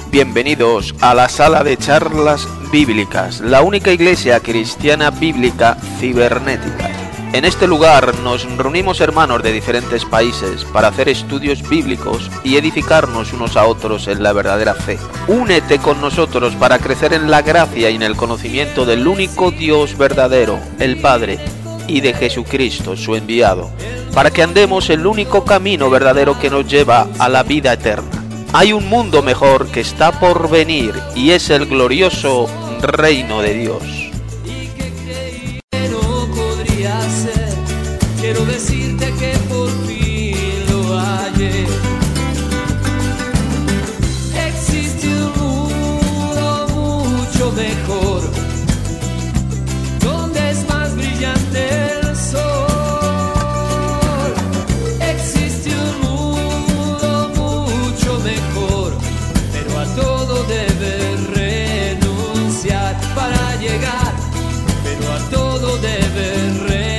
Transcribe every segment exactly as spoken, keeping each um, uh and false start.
Bienvenidos a la sala de charlas bíblicas, la única iglesia cristiana bíblica cibernética. En este lugar nos reunimos hermanos de diferentes países para hacer estudios bíblicos y edificarnos unos a otros en la verdadera fe. Únete con nosotros para crecer en la gracia y en el conocimiento del único Dios verdadero, el Padre, y de Jesucristo, su enviado, para que andemos el único camino verdadero que nos lleva a la vida eterna. Hay un mundo mejor que está por venir y es el glorioso reino de Dios. Quiero decirte que por fin lo hallé. Existe un mundo mucho mejor, donde es más brillante el sol. Existe un mundo mucho mejor, pero a todo debes renunciar para llegar, pero a todo debes renunciar.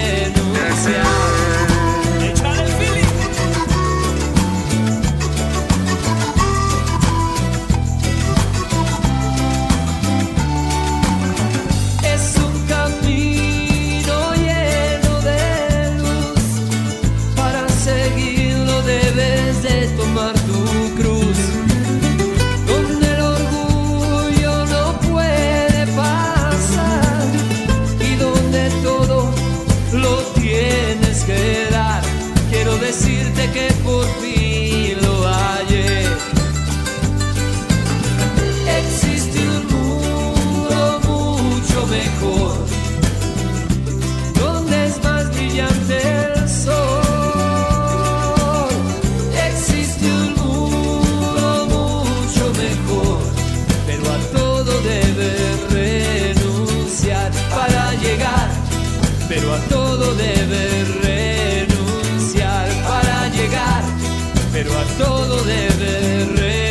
Decirte que por fin lo hallé. Existe un mundo mucho mejor, donde es más brillante el sol. Existe un mundo mucho mejor, pero a todo debes renunciar para llegar, pero a todo debes renunciar. Pero a todo debe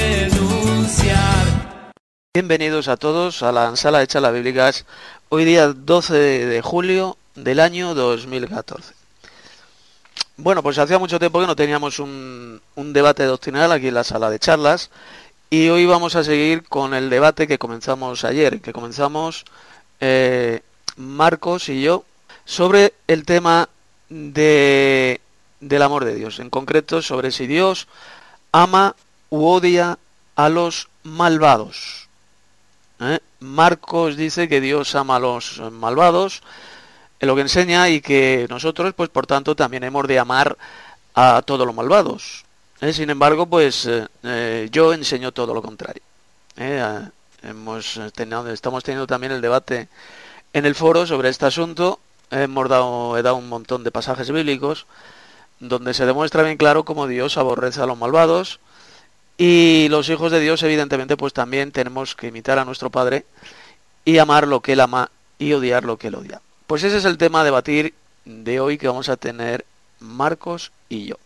renunciar. Bienvenidos a todos a la sala de charlas bíblicas, hoy día doce de julio del año dos mil catorce. Bueno, pues hacía mucho tiempo que no teníamos un, un debate doctrinal aquí en la sala de charlas, y hoy vamos a seguir con el debate que comenzamos ayer, que comenzamos eh, Marcos y yo, sobre el tema de... del amor de Dios, en concreto sobre si Dios ama u odia a los malvados. ¿Eh? Marcos dice que Dios ama a los malvados, es lo que enseña, y que nosotros, pues por tanto, también hemos de amar a todos los malvados. ¿Eh? Sin embargo, pues eh, eh, yo enseño todo lo contrario. ¿Eh? Hemos tenido, estamos teniendo también el debate en el foro sobre este asunto. Hemos dado, he dado un montón de pasajes bíblicos donde se demuestra bien claro cómo Dios aborrece a los malvados, y los hijos de Dios evidentemente pues también tenemos que imitar a nuestro Padre y amar lo que Él ama y odiar lo que Él odia. Pues ese es el tema a debatir de hoy que vamos a tener Marcos y yo.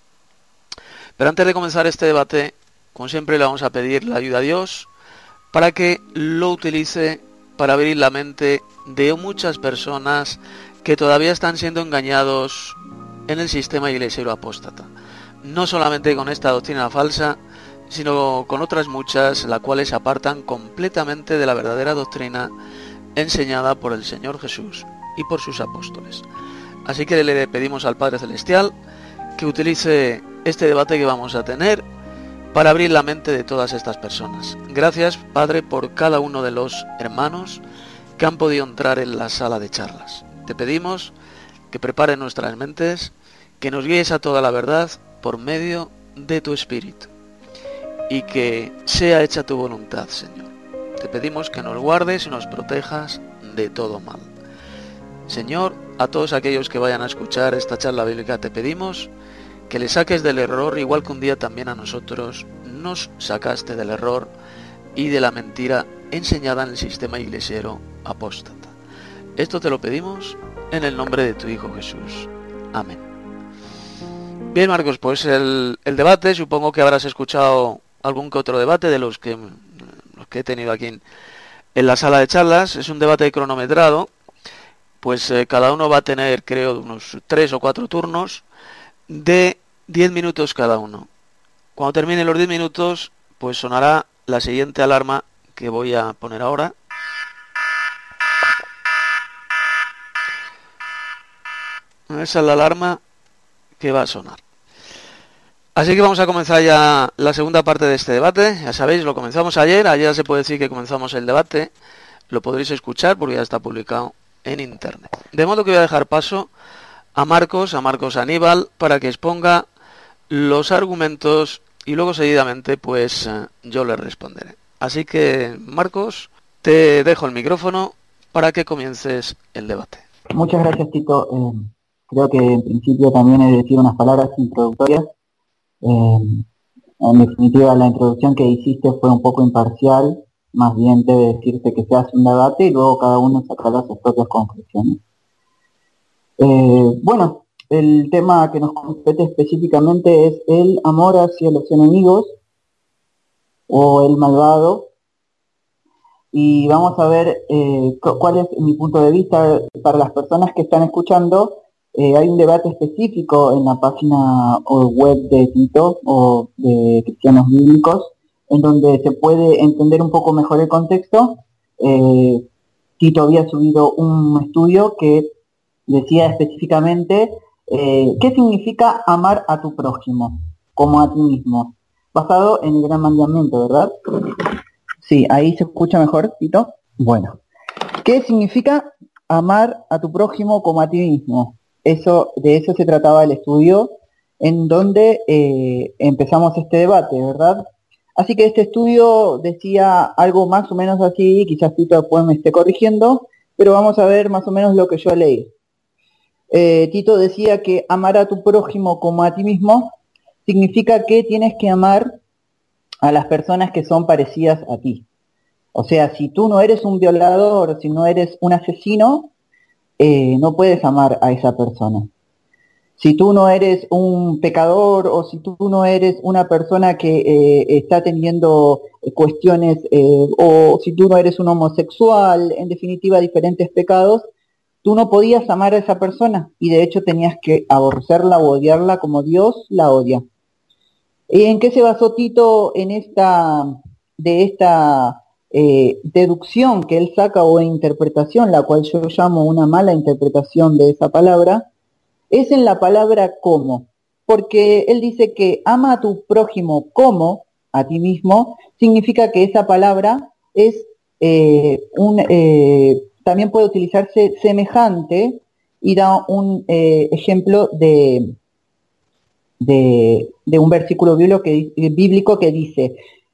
Pero antes de comenzar este debate, como siempre, le vamos a pedir la ayuda a Dios para que lo utilice para abrir la mente de muchas personas que todavía están siendo engañados en el sistema iglesiero apóstata, no solamente con esta doctrina falsa, sino con otras muchas, las cuales se apartan completamente de la verdadera doctrina enseñada por el Señor Jesús y por sus apóstoles. Así que le pedimos al Padre Celestial que utilice este debate que vamos a tener para abrir la mente de todas estas personas. Gracias, Padre, por cada uno de los hermanos que han podido entrar en la sala de charlas. Te pedimos que prepare nuestras mentes, que nos guíes a toda la verdad por medio de tu Espíritu, y que sea hecha tu voluntad, Señor. Te pedimos que nos guardes y nos protejas de todo mal. Señor, a todos aquellos que vayan a escuchar esta charla bíblica, te pedimos que le saques del error, igual que un día también a nosotros nos sacaste del error y de la mentira enseñada en el sistema iglesiero apóstata. Esto te lo pedimos en el nombre de tu Hijo Jesús. Amén. Bien, Marcos, pues el, el debate, supongo que habrás escuchado algún que otro debate de los que, los que he tenido aquí en, en la sala de charlas. Es un debate cronometrado, pues eh, cada uno va a tener, creo, unos tres o cuatro turnos de diez minutos cada uno. Cuando terminen los diez minutos, pues sonará la siguiente alarma que voy a poner ahora. Esa es la alarma que va a sonar. Así que vamos a comenzar ya la segunda parte de este debate. Ya sabéis, lo comenzamos ayer. Ayer se puede decir que comenzamos el debate. Lo podréis escuchar porque ya está publicado en internet. De modo que voy a dejar paso a Marcos, a Marcos Aníbal, para que exponga los argumentos y luego seguidamente pues eh, yo le responderé. Así que, Marcos, te dejo el micrófono para que comiences el debate. Muchas gracias, Tito. Eh, creo que en principio también he de decir unas palabras introductorias. Eh, en definitiva, la introducción que hiciste fue un poco imparcial, más bien debe decirse que se hace un debate y luego cada uno sacará sus propias conclusiones. Eh, bueno, el tema que nos compete específicamente es el amor hacia los enemigos o el malvado, y vamos a ver eh, cuál es mi punto de vista. Para las personas que están escuchando, eh, hay un debate específico en la página web de Tito o de Cristianos Bíblicos, en donde se puede entender un poco mejor el contexto. Eh, Tito había subido un estudio que decía específicamente eh, qué significa amar a tu prójimo como a ti mismo, basado en el gran mandamiento, ¿verdad? Sí, ahí se escucha mejor, Tito. Bueno, ¿qué significa amar a tu prójimo como a ti mismo? Eso, de eso se trataba el estudio, en donde eh, empezamos este debate, ¿verdad? Así que este estudio decía algo más o menos así, quizás Tito después me esté corrigiendo, pero vamos a ver más o menos lo que yo leí. Eh, Tito decía que amar a tu prójimo como a ti mismo significa que tienes que amar a las personas que son parecidas a ti. O sea, si tú no eres un violador, si no eres un asesino, eh, no puedes amar a esa persona. Si tú no eres un pecador o si tú no eres una persona que eh, está teniendo cuestiones, eh, o si tú no eres un homosexual, en definitiva diferentes pecados, tú no podías amar a esa persona y de hecho tenías que aborrecerla o odiarla como Dios la odia. ¿Y en qué se basó Tito en esta, de esta eh, deducción que él saca o interpretación, la cual yo llamo una mala interpretación de esa palabra? Es en la palabra como, porque él dice que ama a tu prójimo como a ti mismo, significa que esa palabra es eh, un, eh, también puede utilizarse semejante, y da un eh, ejemplo de, de, de un versículo bíblico que, bíblico que dice,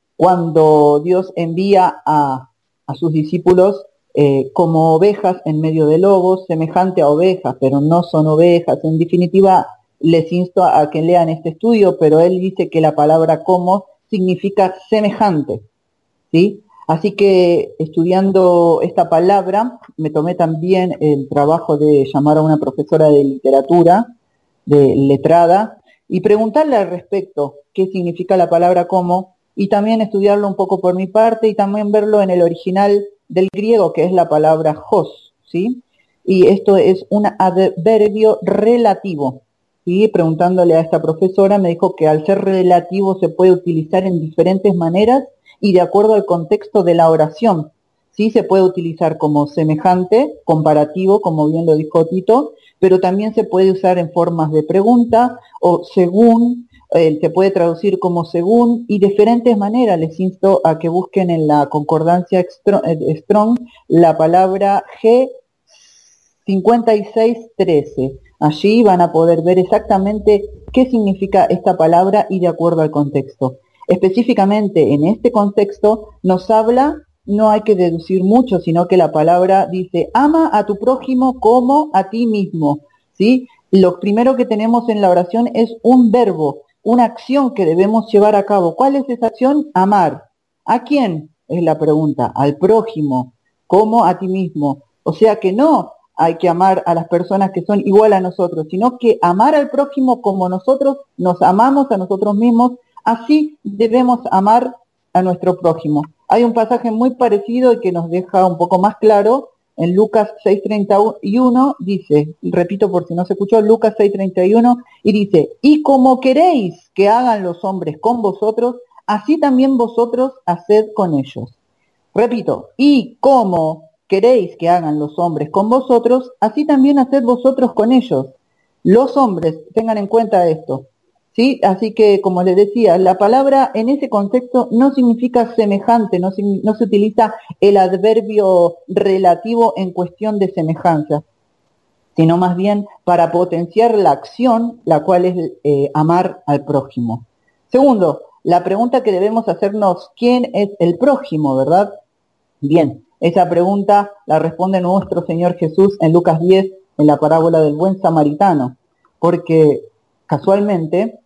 cuando Dios envía a, a sus discípulos Eh, como ovejas en medio de lobos, semejante a ovejas, pero no son ovejas. En definitiva, les insto a, a que lean este estudio, pero él dice que la palabra como significa semejante, ¿sí? Así que estudiando esta palabra, me tomé también el trabajo de llamar a una profesora de literatura, de letrada, y preguntarle al respecto qué significa la palabra como, y también estudiarlo un poco por mi parte, y también verlo en el original del griego, que es la palabra hos, ¿sí? Y esto es un adverbio relativo, ¿sí? Preguntándole a esta profesora, me dijo que al ser relativo se puede utilizar en diferentes maneras y de acuerdo al contexto de la oración, ¿sí? Se puede utilizar como semejante, comparativo, como bien lo dijo Tito, pero también se puede usar en formas de pregunta o según, Eh, se puede traducir como según, y diferentes maneras. Les insto a que busquen en la concordancia Strong la palabra G cincuenta y seis trece. Allí van a poder ver exactamente qué significa esta palabra y de acuerdo al contexto. Específicamente en este contexto nos habla, no hay que deducir mucho, sino que la palabra dice, ama a tu prójimo como a ti mismo, ¿sí? Lo primero que tenemos en la oración es un verbo, una acción que debemos llevar a cabo. ¿Cuál es esa acción? Amar. ¿A quién? Es la pregunta. Al prójimo, como a ti mismo. O sea que no hay que amar a las personas que son igual a nosotros, sino que amar al prójimo como nosotros nos amamos a nosotros mismos, así debemos amar a nuestro prójimo. Hay un pasaje muy parecido y que nos deja un poco más claro. En Lucas seis treinta y uno dice, repito por si no se escuchó, Lucas seis treinta y uno, y dice, y como queréis que hagan los hombres con vosotros, así también vosotros haced con ellos. Repito, y como queréis que hagan los hombres con vosotros, así también haced vosotros con ellos. Los hombres, tengan en cuenta esto, ¿sí? Así que, como les decía, la palabra en ese contexto no significa semejante, no, no se utiliza el adverbio relativo en cuestión de semejanza, sino más bien para potenciar la acción, la cual es eh, amar al prójimo. Segundo, la pregunta que debemos hacernos, ¿quién es el prójimo, verdad? Bien, esa pregunta la responde nuestro Señor Jesús en Lucas diez, en la parábola del buen samaritano, porque casualmente,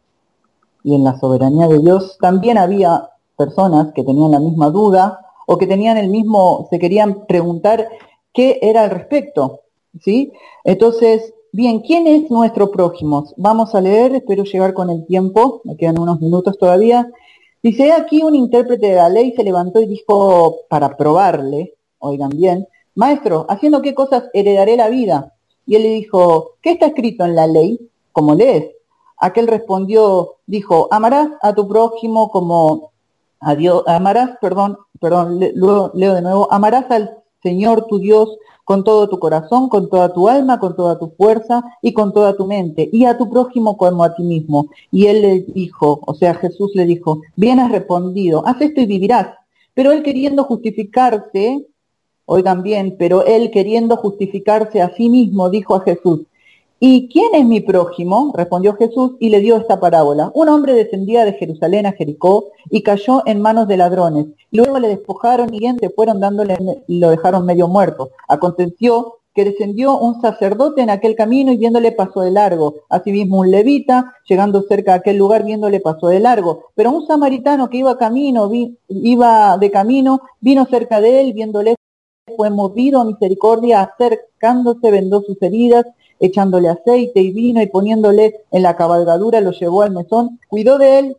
y en la soberanía de Dios, también había personas que tenían la misma duda, o que tenían el mismo, se querían preguntar qué era al respecto, ¿sí? Entonces, bien, ¿quién es nuestro prójimo? Vamos a leer, espero llegar con el tiempo, me quedan unos minutos todavía. Dice, aquí un intérprete de la ley se levantó y dijo, para probarle, oigan bien, maestro, ¿haciendo qué cosas heredaré la vida? Y él le dijo, ¿qué está escrito en la ley? ¿Cómo lees? Aquel respondió, dijo, amarás a tu prójimo como a Dios, amarás, perdón, perdón, le, luego leo de nuevo, amarás al Señor tu Dios con todo tu corazón, con toda tu alma, con toda tu fuerza y con toda tu mente, y a tu prójimo como a ti mismo. Y él le dijo, o sea, Jesús le dijo, bien has respondido, haz esto y vivirás. Pero él queriendo justificarse, oigan bien, pero él queriendo justificarse a sí mismo, dijo a Jesús, ¿y quién es mi prójimo? Respondió Jesús y le dio esta parábola. Un hombre descendía de Jerusalén a Jericó y cayó en manos de ladrones. Luego le despojaron y se fueron dándole y lo dejaron medio muerto. Aconteció que descendió un sacerdote en aquel camino y viéndole pasó de largo. Asimismo un levita, llegando cerca de aquel lugar, viéndole pasó de largo. Pero un samaritano que iba camino, vi, iba de camino, vino cerca de él, viéndole fue movido a misericordia, acercándose vendó sus heridas, echándole aceite y vino y poniéndole en la cabalgadura, lo llevó al mesón, cuidó de él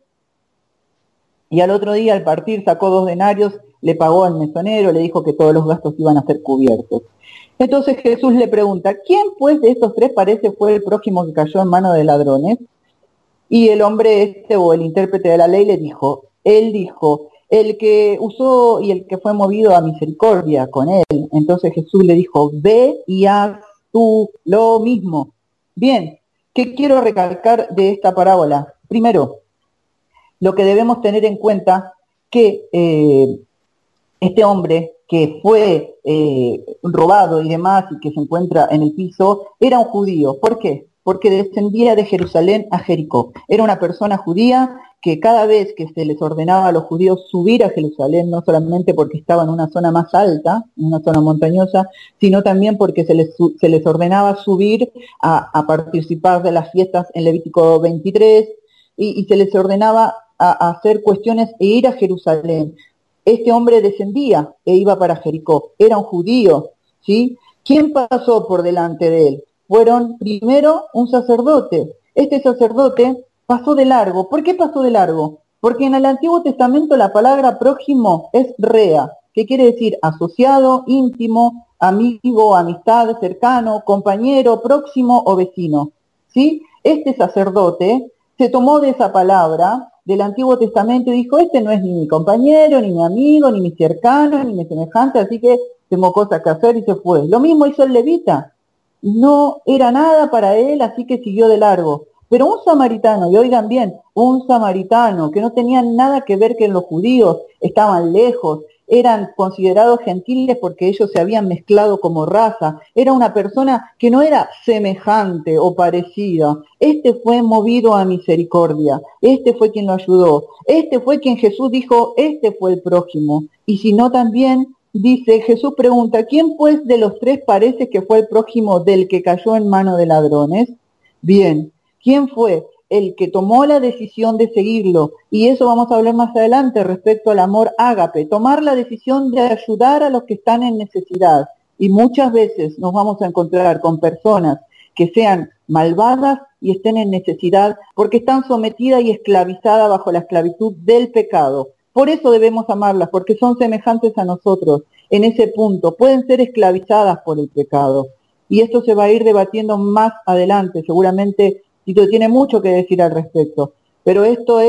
y al otro día al partir sacó dos denarios, le pagó al mesonero, le dijo que todos los gastos iban a ser cubiertos. Entonces Jesús le pregunta, ¿quién pues de estos tres parece fue el prójimo que cayó en manos de ladrones? Y el hombre este o el intérprete de la ley le dijo, él dijo, el que usó y el que fue movido a misericordia con él. Entonces Jesús le dijo, ve y haz tú lo mismo. Bien, ¿qué quiero recalcar de esta parábola? Primero, lo que debemos tener en cuenta que eh, este hombre que fue eh, robado y demás y que se encuentra en el piso, era un judío. ¿Por qué? Porque descendía de Jerusalén a Jericó. Era una persona judía que cada vez que se les ordenaba a los judíos subir a Jerusalén, no solamente porque estaba en una zona más alta, en una zona montañosa, sino también porque se les, se les ordenaba subir a, a participar de las fiestas en Levítico veintitrés y, y se les ordenaba a, a hacer cuestiones e ir a Jerusalén. Este hombre descendía e iba para Jericó, era un judío, ¿sí? ¿Quién pasó por delante de él? Fueron primero un sacerdote. Este sacerdote pasó de largo. ¿Por qué pasó de largo? Porque en el Antiguo Testamento la palabra prójimo es rea, que quiere decir asociado, íntimo, amigo, amistad, cercano, compañero, próximo o vecino, ¿sí? Este sacerdote se tomó de esa palabra del Antiguo Testamento y dijo, este no es ni mi compañero, ni mi amigo, ni mi cercano, ni mi semejante, así que tengo cosas que hacer y se fue. Lo mismo hizo el levita. No era nada para él, así que siguió de largo. Pero un samaritano, y oigan bien, un samaritano que no tenía nada que ver con los judíos, estaban lejos, eran considerados gentiles porque ellos se habían mezclado como raza, era una persona que no era semejante o parecida. Este fue movido a misericordia, este fue quien lo ayudó, este fue quien Jesús dijo, este fue el prójimo. Y si no también, dice, Jesús pregunta, ¿quién pues de los tres parece que fue el prójimo del que cayó en mano de ladrones? Bien, ¿quién fue el que tomó la decisión de seguirlo? Y eso vamos a hablar más adelante respecto al amor ágape, tomar la decisión de ayudar a los que están en necesidad. Y muchas veces nos vamos a encontrar con personas que sean malvadas y estén en necesidad porque están sometidas y esclavizadas bajo la esclavitud del pecado. Por eso debemos amarlas, porque son semejantes a nosotros en ese punto. Pueden ser esclavizadas por el pecado. Y esto se va a ir debatiendo más adelante. Seguramente Tito tiene mucho que decir al respecto. Pero esto es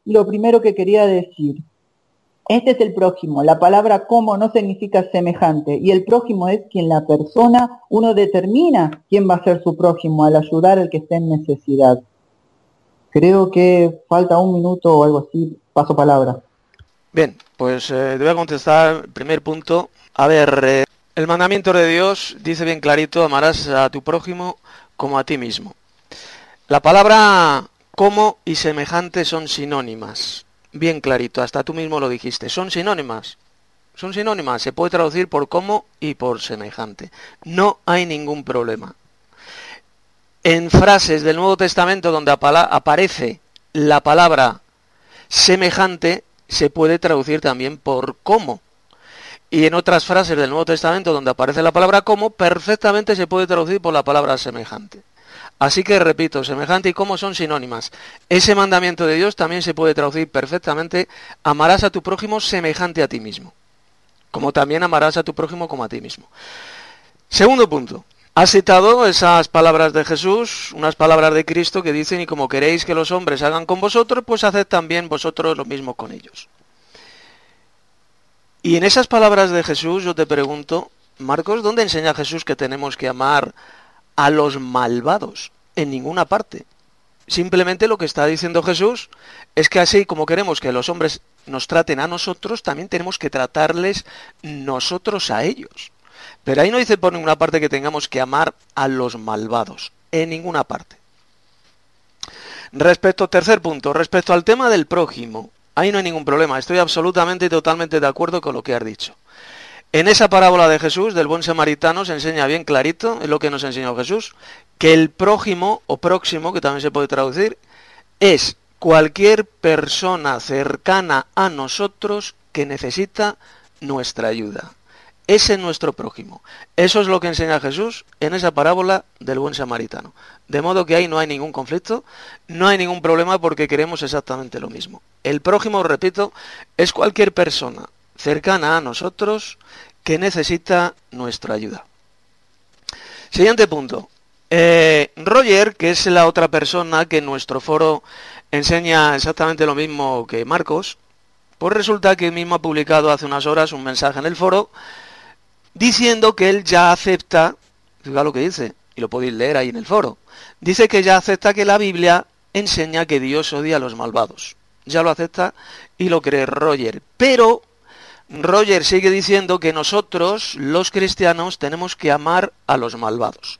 lo primero que quería decir. Este es el prójimo. La palabra como no significa semejante. Y el prójimo es quien la persona, uno determina quién va a ser su prójimo al ayudar al que esté en necesidad. Creo que falta un minuto o algo así. Paso palabra. Bien, pues eh, te voy a contestar. Primer punto. A ver, eh, el mandamiento de Dios dice bien clarito, amarás a tu prójimo como a ti mismo. La palabra como y semejante son sinónimas. Bien clarito, hasta tú mismo lo dijiste. Son sinónimas. Son sinónimas. Se puede traducir por como y por semejante. No hay ningún problema. En frases del Nuevo Testamento donde aparece la palabra semejante, se puede traducir también por como. Y en otras frases del Nuevo Testamento donde aparece la palabra como, perfectamente se puede traducir por la palabra semejante. Así que repito, semejante y como son sinónimas. Ese mandamiento de Dios también se puede traducir perfectamente, amarás a tu prójimo semejante a ti mismo. Como también amarás a tu prójimo como a ti mismo. Segundo punto. Has citado esas palabras de Jesús, unas palabras de Cristo que dicen, y como queréis que los hombres hagan con vosotros, pues haced también vosotros lo mismo con ellos. Y en esas palabras de Jesús yo te pregunto, Marcos, ¿dónde enseña Jesús que tenemos que amar a los malvados? En ninguna parte. Simplemente lo que está diciendo Jesús es que así como queremos que los hombres nos traten a nosotros, también tenemos que tratarles nosotros a ellos. Pero ahí no dice por ninguna parte que tengamos que amar a los malvados. En ninguna parte. Respecto, tercer punto, respecto al tema del prójimo, ahí no hay ningún problema. Estoy absolutamente y totalmente de acuerdo con lo que has dicho. En esa parábola de Jesús, del buen samaritano, se enseña bien clarito, es lo que nos enseñó Jesús, que el prójimo, o próximo, que también se puede traducir, es cualquier persona cercana a nosotros que necesita nuestra ayuda. Ese es nuestro prójimo. Eso es lo que enseña Jesús en esa parábola del buen samaritano. De modo que ahí no hay ningún conflicto, no hay ningún problema porque queremos exactamente lo mismo. El prójimo, repito, es cualquier persona cercana a nosotros que necesita nuestra ayuda. Siguiente punto. Eh, Roger, que es la otra persona que en nuestro foro enseña exactamente lo mismo que Marcos, pues resulta que él mismo ha publicado hace unas horas un mensaje en el foro diciendo que él ya acepta, fíjate lo que dice, y lo podéis leer ahí en el foro, dice que ya acepta que la Biblia enseña que Dios odia a los malvados. Ya lo acepta y lo cree Roger, pero Roger sigue diciendo que nosotros, los cristianos, tenemos que amar a los malvados.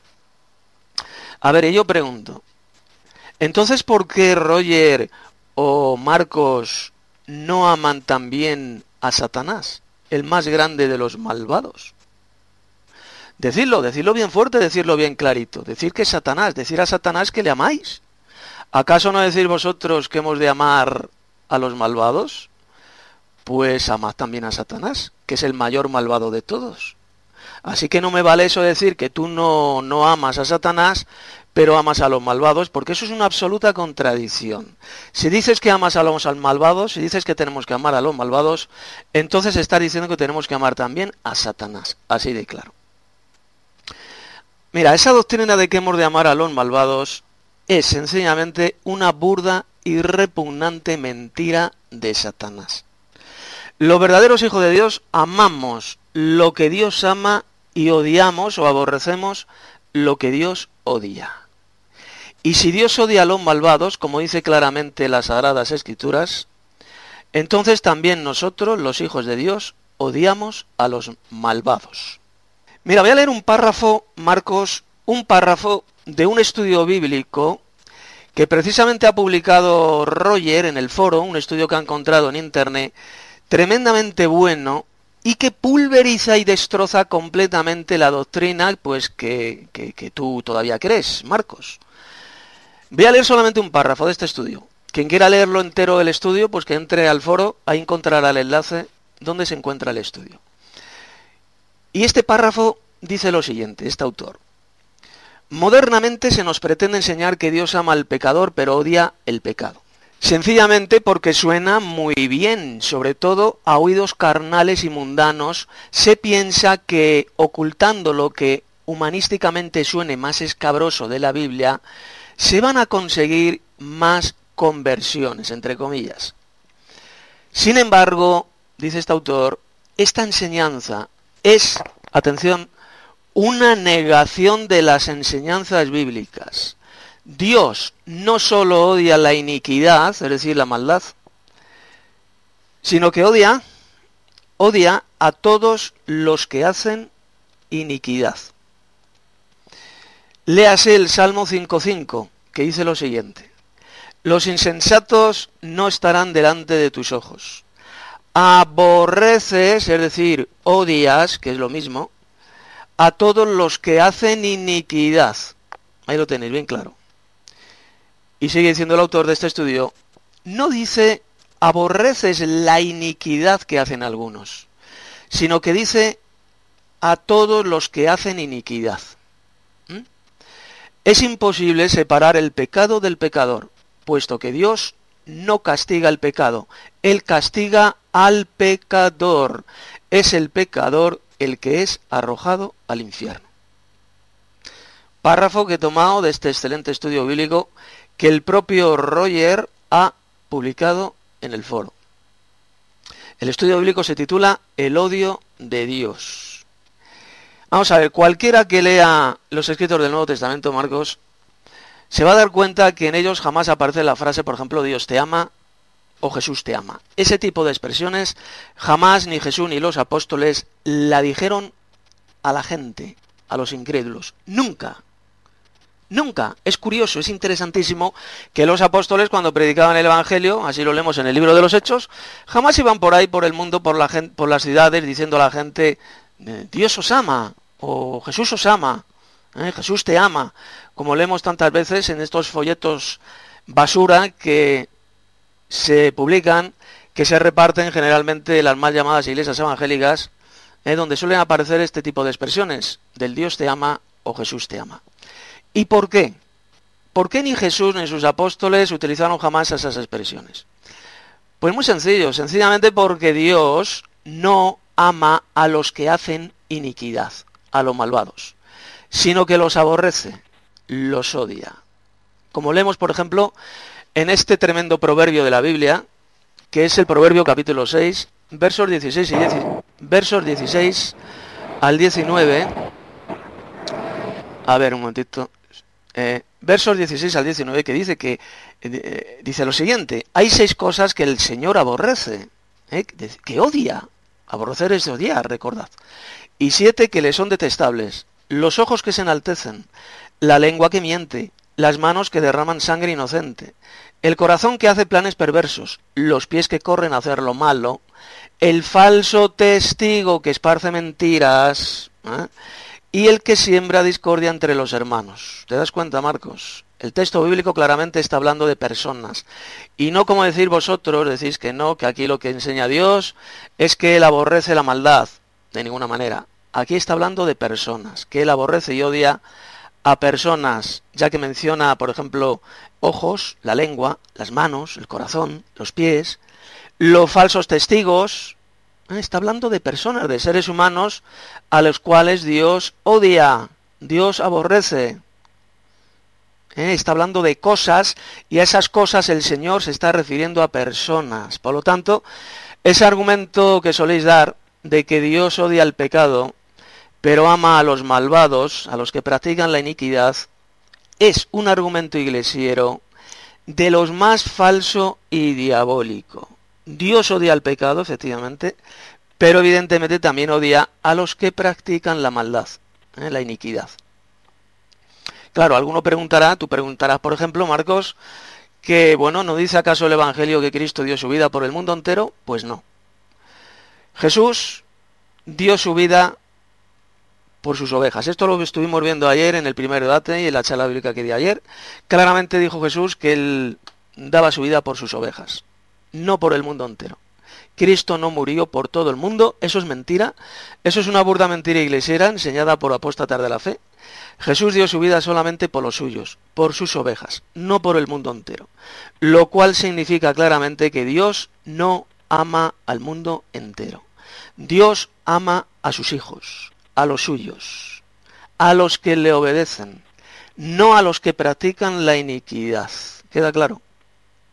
A ver, y yo pregunto, entonces, ¿por qué Roger o Marcos no aman también a Satanás, el más grande de los malvados? Decidlo, decidlo bien fuerte, decirlo bien clarito. Decir que es Satanás, decir a Satanás que le amáis. ¿Acaso no decir vosotros que hemos de amar a los malvados? Pues amad también a Satanás, que es el mayor malvado de todos. Así que no me vale eso de decir que tú no, no amas a Satanás, pero amas a los malvados, porque eso es una absoluta contradicción. Si dices que amas a los malvados, si dices que tenemos que amar a los malvados, entonces estás diciendo que tenemos que amar también a Satanás, así de claro. Mira, esa doctrina de que hemos de amar a los malvados es sencillamente una burda y repugnante mentira de Satanás. Los verdaderos hijos de Dios amamos lo que Dios ama y odiamos o aborrecemos lo que Dios odia. Y si Dios odia a los malvados, como dice claramente las Sagradas Escrituras, entonces también nosotros, los hijos de Dios, odiamos a los malvados. Mira, voy a leer un párrafo, Marcos, un párrafo de un estudio bíblico que precisamente ha publicado Roger en el foro, un estudio que ha encontrado en internet, tremendamente bueno, y que pulveriza y destroza completamente la doctrina pues que, que, que tú todavía crees, Marcos. Voy a leer solamente un párrafo de este estudio. Quien quiera leerlo entero el estudio, pues que entre al foro, ahí encontrará el enlace donde se encuentra el estudio. Y este párrafo dice lo siguiente, este autor. Modernamente se nos pretende enseñar que Dios ama al pecador, pero odia el pecado. Sencillamente porque suena muy bien, sobre todo a oídos carnales y mundanos, se piensa que ocultando lo que humanísticamente suene más escabroso de la Biblia, se van a conseguir más conversiones, entre comillas. Sin embargo, dice este autor, esta enseñanza es, atención, una negación de las enseñanzas bíblicas. Dios no solo odia la iniquidad, es decir, la maldad, sino que odia, odia a todos los que hacen iniquidad. Léase el Salmo cinco cinco, que dice lo siguiente: los insensatos no estarán delante de tus ojos. Aborreces, es decir, odias, que es lo mismo, a todos los que hacen iniquidad. Ahí lo tenéis bien claro. Y sigue diciendo el autor de este estudio, no dice aborreces la iniquidad que hacen algunos, sino que dice a todos los que hacen iniquidad. ¿Mm? Es imposible separar el pecado del pecador, puesto que Dios no castiga el pecado, Él castiga al pecador. Es el pecador el que es arrojado al infierno. Párrafo que he tomado de este excelente estudio bíblico que el propio Roger ha publicado en el foro. El estudio bíblico se titula El odio de Dios. Vamos a ver, cualquiera que lea los escritos del Nuevo Testamento, Marcos, se va a dar cuenta que en ellos jamás aparece la frase, por ejemplo, Dios te ama o Jesús te ama. Ese tipo de expresiones jamás ni Jesús ni los apóstoles la dijeron a la gente, a los incrédulos. Nunca. Nunca. Es curioso, es interesantísimo que los apóstoles cuando predicaban el Evangelio, así lo leemos en el libro de los Hechos, jamás iban por ahí, por el mundo, por, la gente, por las ciudades, diciendo a la gente, Dios os ama, o Jesús os ama, ¿eh? Jesús te ama, como leemos tantas veces en estos folletos basura que se publican, que se reparten generalmente en las mal llamadas iglesias evangélicas, ¿eh? donde suelen aparecer este tipo de expresiones, del Dios te ama o Jesús te ama. ¿Y por qué? ¿Por qué ni Jesús ni sus apóstoles utilizaron jamás esas expresiones? Pues muy sencillo, sencillamente porque Dios no ama a los que hacen iniquidad, a los malvados, sino que los aborrece, los odia. Como leemos, por ejemplo, en este tremendo proverbio de la Biblia, que es el Proverbio capítulo seis, versos dieciséis, y diez, versos dieciséis al diecinueve. A ver, un momentito. Eh, versos dieciséis al diecinueve, que dice que eh, dice lo siguiente: hay seis cosas que el Señor aborrece, eh, que odia. Aborrecer es odiar, recordad. Y siete que le son detestables: los ojos que se enaltecen, la lengua que miente, las manos que derraman sangre inocente, el corazón que hace planes perversos, los pies que corren a hacer lo malo, el falso testigo que esparce mentiras, ¿eh? y el que siembra discordia entre los hermanos. ¿Te das cuenta, Marcos? El texto bíblico claramente está hablando de personas. Y no como decir vosotros, decís que no, que aquí lo que enseña Dios es que Él aborrece la maldad. De ninguna manera. Aquí está hablando de personas, que Él aborrece y odia a personas, ya que menciona, por ejemplo, ojos, la lengua, las manos, el corazón, los pies, los falsos testigos. Está hablando de personas, de seres humanos a los cuales Dios odia, Dios aborrece. ¿Eh? Está hablando de cosas y a esas cosas el Señor se está refiriendo a personas. Por lo tanto, ese argumento que soléis dar de que Dios odia el pecado, pero ama a los malvados, a los que practican la iniquidad, es un argumento iglesiero de los más falso y diabólico. Dios odia el pecado, efectivamente, pero evidentemente también odia a los que practican la maldad, ¿eh? la iniquidad. Claro, alguno preguntará, tú preguntarás, por ejemplo, Marcos, que, bueno, ¿no dice acaso el Evangelio que Cristo dio su vida por el mundo entero? Pues no. Jesús dio su vida por sus ovejas. Esto lo estuvimos viendo ayer en el primer debate y en la charla bíblica que di ayer. Claramente dijo Jesús que Él daba su vida por sus ovejas, no por el mundo entero. Cristo no murió por todo el mundo, eso es mentira, eso es una burda mentira iglesiera enseñada por apóstatas de la fe. Jesús dio su vida solamente por los suyos, por sus ovejas, no por el mundo entero, lo cual significa claramente que Dios no ama al mundo entero. Dios ama a sus hijos, a los suyos, a los que le obedecen, no a los que practican la iniquidad. ¿Queda claro?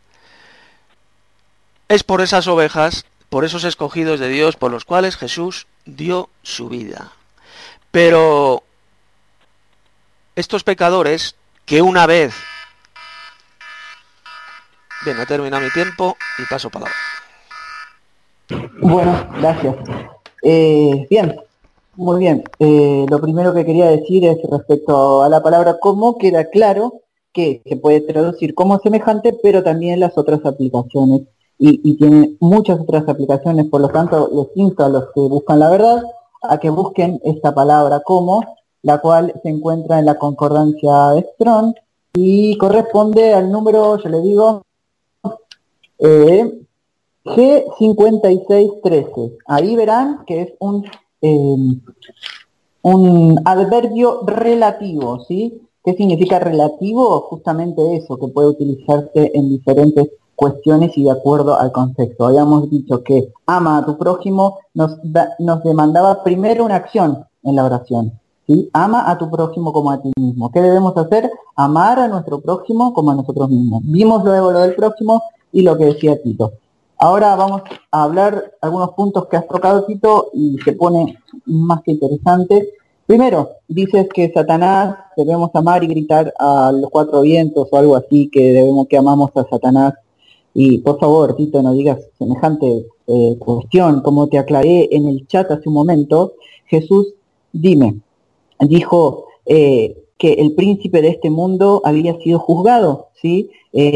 Es por esas ovejas, por esos escogidos de Dios, por los cuales Jesús dio su vida. Pero estos pecadores que una vez... Bien, ha terminado mi tiempo y paso palabra. Bueno, gracias. Eh, bien, muy bien. Eh, lo primero que quería decir es respecto a la palabra como, queda claro que se puede traducir como semejante, pero también las otras aplicaciones. Y, y tiene muchas otras aplicaciones, por lo tanto, les insto a los que buscan la verdad a que busquen esta palabra como, la cual se encuentra en la concordancia de Strong y corresponde al número, yo le digo, eh, G cincuenta y seis trece. Ahí verán que es un, eh, un adverbio relativo, ¿sí? ¿Qué significa relativo? Justamente eso, que puede utilizarse en diferentes cuestiones y de acuerdo al contexto. Habíamos dicho que ama a tu prójimo nos, da, nos demandaba primero una acción en la oración, ¿sí? Ama a tu prójimo como a ti mismo. ¿Qué debemos hacer? Amar a nuestro prójimo como a nosotros mismos. Vimos luego lo del prójimo y lo que decía Tito. Ahora vamos a hablar algunos puntos que has tocado, Tito, y se pone más que interesante. Primero, dices que Satanás debemos amar y gritar a los cuatro vientos o algo así, que debemos que amamos a Satanás. Y por favor, Tito, no digas semejante eh, cuestión. Como te aclaré en el chat hace un momento, Jesús, dime, dijo eh, que el príncipe de este mundo había sido juzgado, ¿sí?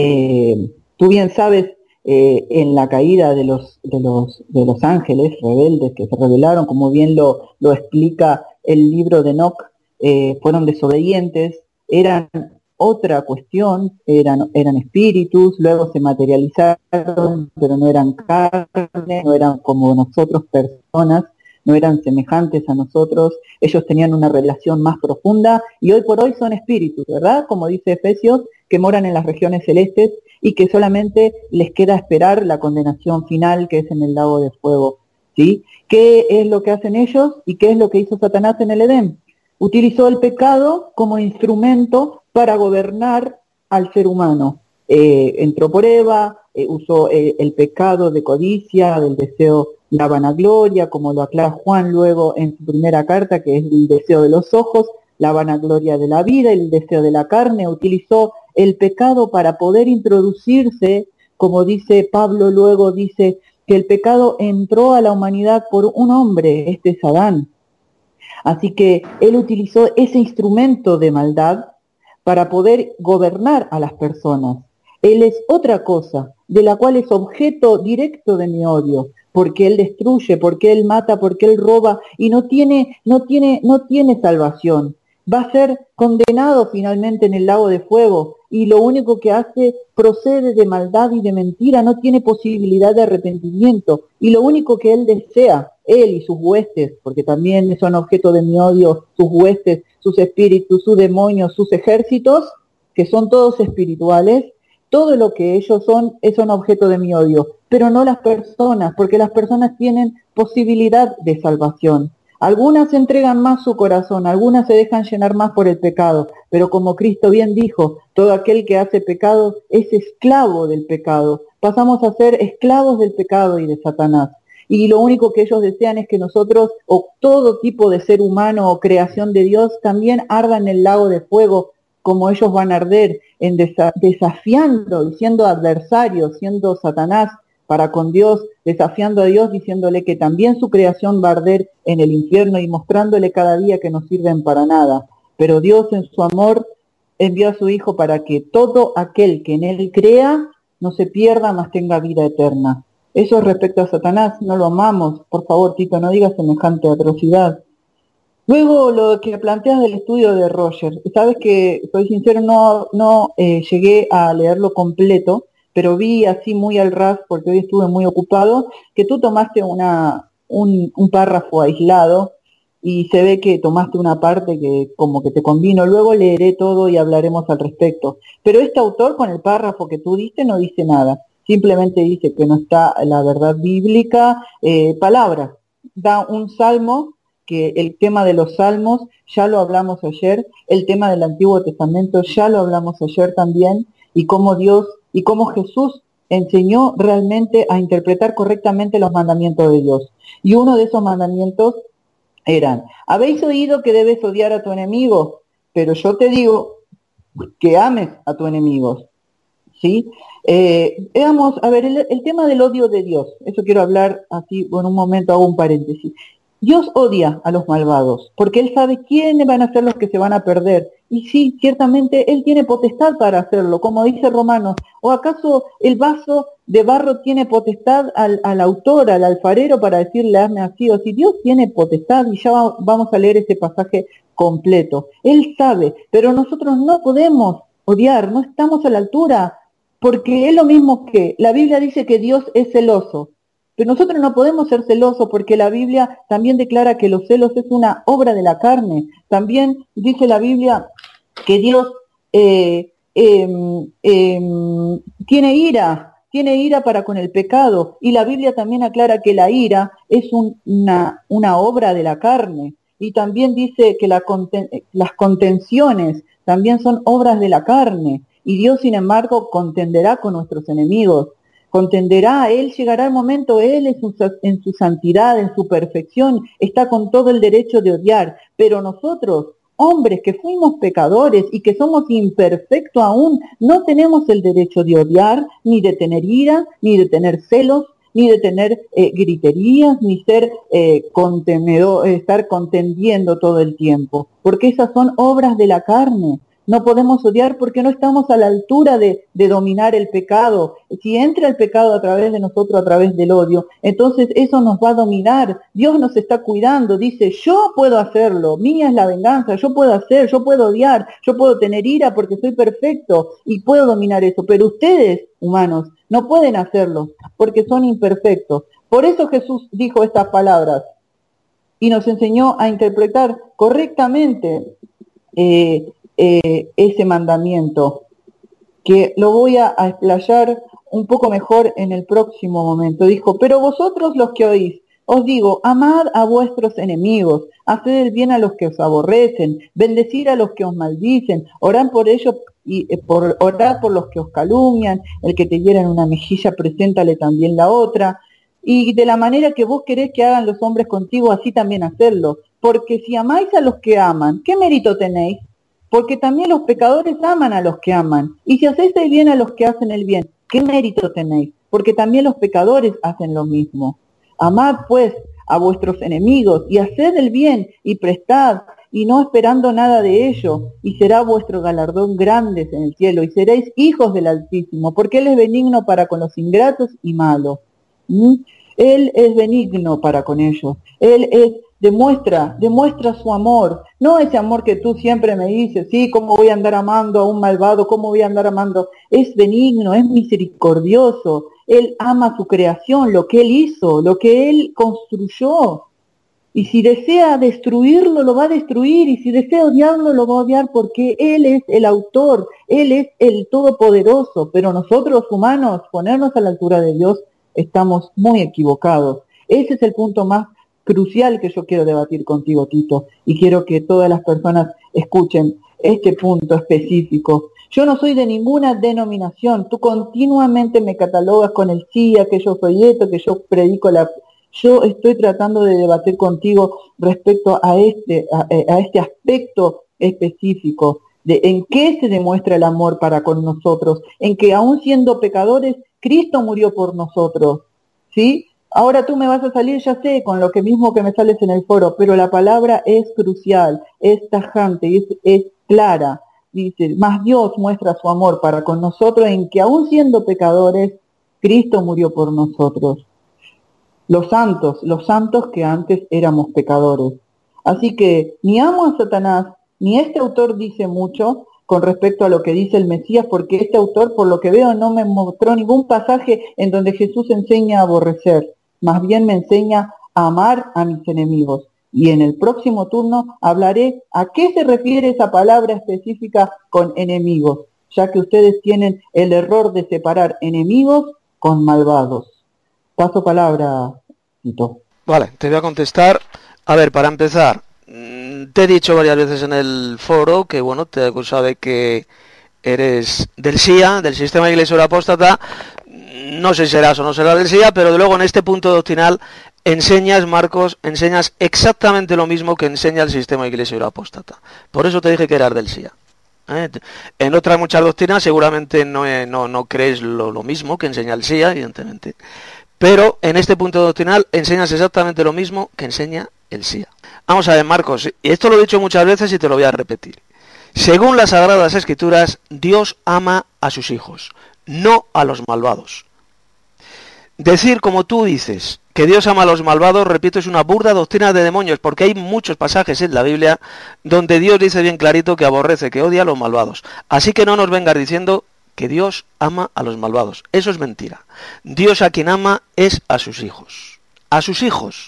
Eh, tú bien sabes, eh, en la caída de los, de los, de los ángeles rebeldes que se rebelaron, como bien lo, lo explica el libro de Enoc, eh, fueron desobedientes, eran otra cuestión, eran, eran espíritus, luego se materializaron, pero no eran carne, no eran como nosotros personas, no eran semejantes a nosotros, ellos tenían una relación más profunda y hoy por hoy son espíritus, ¿verdad? Como dice Efesios, que moran en las regiones celestes y que solamente les queda esperar la condenación final que es en el lago de fuego, ¿sí? ¿Qué es lo que hacen ellos y qué es lo que hizo Satanás en el Edén? Utilizó el pecado como instrumento para gobernar al ser humano. Eh, entró por Eva, eh, usó eh, el pecado de codicia, del deseo, la vanagloria, como lo aclara Juan luego en su primera carta, que es el deseo de los ojos, la vanagloria de la vida, el deseo de la carne. Utilizó el pecado para poder introducirse, como dice Pablo luego, dice que el pecado entró a la humanidad por un hombre, este es Adán. Así que él utilizó ese instrumento de maldad para poder gobernar a las personas. Él es otra cosa, de la cual es objeto directo de mi odio, porque él destruye, porque él mata, porque él roba, y no tiene, no tiene, no tiene salvación. Va a ser condenado finalmente en el lago de fuego, y lo único que hace procede de maldad y de mentira, no tiene posibilidad de arrepentimiento, y lo único que él desea, él y sus huestes, porque también son objeto de mi odio, sus huestes, sus espíritus, sus demonios, sus ejércitos, que son todos espirituales, todo lo que ellos son, son objeto de mi odio, pero no las personas, porque las personas tienen posibilidad de salvación. Algunas entregan más su corazón, algunas se dejan llenar más por el pecado, pero como Cristo bien dijo, todo aquel que hace pecado es esclavo del pecado. Pasamos a ser esclavos del pecado y de Satanás. Y lo único que ellos desean es que nosotros, o todo tipo de ser humano o creación de Dios, también arda en el lago de fuego, como ellos van a arder, en desa- desafiando y siendo adversarios, siendo Satanás para con Dios, desafiando a Dios, diciéndole que también su creación va a arder en el infierno y mostrándole cada día que no sirven para nada. Pero Dios en su amor envió a su Hijo para que todo aquel que en él crea no se pierda, mas tenga vida eterna. Eso respecto a Satanás, no lo amamos. Por favor, Tito, no digas semejante atrocidad. Luego, lo que planteas del estudio de Roger. Sabes que, soy sincero, no, no eh, llegué a leerlo completo, pero vi así muy al ras, porque hoy estuve muy ocupado, que tú tomaste una, un, un párrafo aislado y se ve que tomaste una parte que como que te convino. Luego leeré todo y hablaremos al respecto. Pero este autor, con el párrafo que tú diste, no dice nada. Simplemente dice que no está la verdad bíblica, eh, palabras. Da un salmo, que el tema de los salmos ya lo hablamos ayer, el tema del Antiguo Testamento ya lo hablamos ayer también, y cómo Dios y cómo Jesús enseñó realmente a interpretar correctamente los mandamientos de Dios. Y uno de esos mandamientos eran, habéis oído que debes odiar a tu enemigo, pero yo te digo que ames a tu enemigo. ¿Sí? Eh, veamos, a ver, el, el tema del odio de Dios, eso quiero hablar así, por un momento hago un paréntesis. Dios odia a los malvados, porque Él sabe quiénes van a ser los que se van a perder. Y sí, ciertamente Él tiene potestad para hacerlo, como dice Romanos. ¿O acaso el vaso de barro tiene potestad al, al autor, al alfarero, para decirle, hazme así o así? Dios tiene potestad, y ya va, vamos a leer ese pasaje completo. Él sabe, pero nosotros no podemos odiar, no estamos a la altura, porque es lo mismo que la Biblia dice que Dios es celoso. Pero nosotros no podemos ser celosos porque la Biblia también declara que los celos es una obra de la carne. También dice la Biblia que Dios eh, eh, eh, tiene ira, tiene ira para con el pecado. Y la Biblia también aclara que la ira es un, una, una obra de la carne. Y también dice que la conten, las contenciones también son obras de la carne. Y Dios, sin embargo, contenderá con nuestros enemigos. Contenderá, Él llegará el momento, Él en su, en su santidad, en su perfección, está con todo el derecho de odiar, pero nosotros, hombres que fuimos pecadores y que somos imperfectos aún, no tenemos el derecho de odiar, ni de tener ira, ni de tener celos, ni de tener eh, griterías, ni ser eh, contenedor, estar contendiendo todo el tiempo, porque esas son obras de la carne. No podemos odiar porque no estamos a la altura de, de dominar el pecado. Si entra el pecado a través de nosotros, a través del odio, entonces eso nos va a dominar. Dios nos está cuidando, dice, yo puedo hacerlo, mía es la venganza, yo puedo hacer, yo puedo odiar, yo puedo tener ira porque soy perfecto y puedo dominar eso. Pero ustedes, humanos, no pueden hacerlo porque son imperfectos. Por eso Jesús dijo estas palabras y nos enseñó a interpretar correctamente eh, Eh, ese mandamiento, que lo voy a, a explayar un poco mejor en el próximo momento. Dijo, pero vosotros los que oís, os digo, amad a vuestros enemigos, haced el bien a los que os aborrecen, bendecid a los que os maldicen, orad por ellos y eh, por, orad por los que os calumnian, el que te hiera en una mejilla, preséntale también la otra, y de la manera que vos querés que hagan los hombres contigo, así también hacerlo, porque si amáis a los que aman, ¿qué mérito tenéis? Porque también los pecadores aman a los que aman. Y si hacéis el bien a los que hacen el bien, ¿qué mérito tenéis? Porque también los pecadores hacen lo mismo. Amad pues a vuestros enemigos y haced el bien y prestad y no esperando nada de ello, y será vuestro galardón grande en el cielo y seréis hijos del Altísimo, porque Él es benigno para con los ingratos y malos. ¿Mm? Él es benigno para con ellos. Él es Demuestra, demuestra su amor, no ese amor que tú siempre me dices, sí, ¿cómo voy a andar amando a un malvado? ¿Cómo voy a andar amando? Es benigno, es misericordioso, Él ama su creación, lo que Él hizo, lo que Él construyó. Y si desea destruirlo, lo va a destruir, y si desea odiarlo, lo va a odiar, porque Él es el autor, Él es el todopoderoso, pero nosotros humanos, ponernos a la altura de Dios, estamos muy equivocados. Ese es el punto más crucial que yo quiero debatir contigo, Tito, y quiero que todas las personas escuchen este punto específico. Yo no soy de ninguna denominación, tú continuamente me catalogas con el C I A, que yo soy esto, que yo predico la... Yo estoy tratando de debatir contigo respecto a este, a, a este aspecto específico, de en qué se demuestra el amor para con nosotros, en que aún siendo pecadores, Cristo murió por nosotros, ¿sí? Ahora tú me vas a salir, ya sé, con lo que mismo que me sales en el foro, pero la palabra es crucial, es tajante, es, es clara. Dice, más Dios muestra su amor para con nosotros en que aún siendo pecadores, Cristo murió por nosotros. Los santos, los santos que antes éramos pecadores. Así que ni amo a Satanás, ni este autor dice mucho con respecto a lo que dice el Mesías, porque este autor, por lo que veo, no me mostró ningún pasaje en donde Jesús enseña a aborrecer. Más bien me enseña a amar a mis enemigos. Y en el próximo turno hablaré a qué se refiere esa palabra específica con enemigos, ya que ustedes tienen el error de separar enemigos con malvados. Paso palabra, Tito. Vale, te voy a contestar. A ver, para empezar, te he dicho varias veces en el foro que, bueno, te he acusado de que eres del S I A, del Sistema de Iglesia Apóstata, no sé si serás o no serás del S I A, pero luego en este punto doctrinal enseñas, Marcos, enseñas exactamente lo mismo que enseña el Sistema de Iglesia Apóstata. Por eso te dije que eras del S I A. ¿Eh? En otras muchas doctrinas seguramente no, no, no crees lo, lo mismo que enseña el S I A, evidentemente. Pero en este punto doctrinal enseñas exactamente lo mismo que enseña el S I A. Vamos a ver, Marcos, y esto lo he dicho muchas veces y te lo voy a repetir. Según las Sagradas Escrituras, Dios ama a sus hijos, no a los malvados. Decir, como tú dices, que Dios ama a los malvados, repito, es una burda doctrina de demonios, porque hay muchos pasajes en la Biblia donde Dios dice bien clarito que aborrece, que odia a los malvados. Así que no nos vengas diciendo que Dios ama a los malvados. Eso es mentira. Dios a quien ama es a sus hijos. A sus hijos.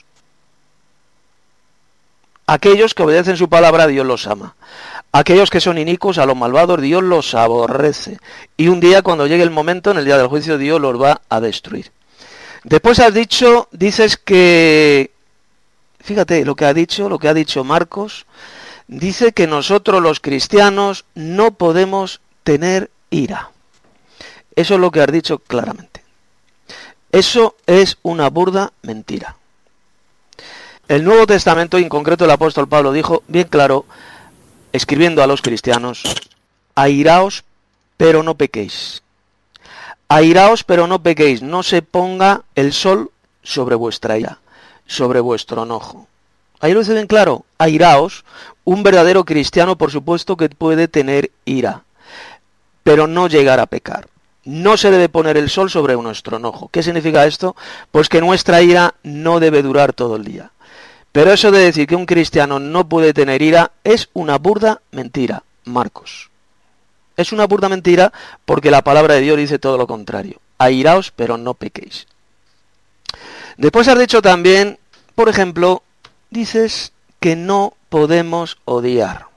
Aquellos que obedecen su palabra, Dios los ama. Aquellos que son inicuos, a los malvados, Dios los aborrece. Y un día, cuando llegue el momento, en el día del juicio, Dios los va a destruir. Después has dicho, dices que, fíjate lo que ha dicho, lo que ha dicho Marcos, dice que nosotros los cristianos no podemos tener ira. Eso es lo que has dicho claramente. Eso es una burda mentira. El Nuevo Testamento, y en concreto el apóstol Pablo, dijo bien claro, escribiendo a los cristianos, airaos, pero no pequéis. Airaos, pero no pequéis, no se ponga el sol sobre vuestra ira, sobre vuestro enojo. Ahí lo dice bien claro, airaos, un verdadero cristiano por supuesto que puede tener ira, pero no llegar a pecar. No se debe poner el sol sobre nuestro enojo. ¿Qué significa esto? Pues que nuestra ira no debe durar todo el día. Pero eso de decir que un cristiano no puede tener ira es una burda mentira, Marcos. Es una burda mentira porque la palabra de Dios dice todo lo contrario. Airaos, pero no pequéis. Después has dicho también, por ejemplo, dices que no podemos odiar.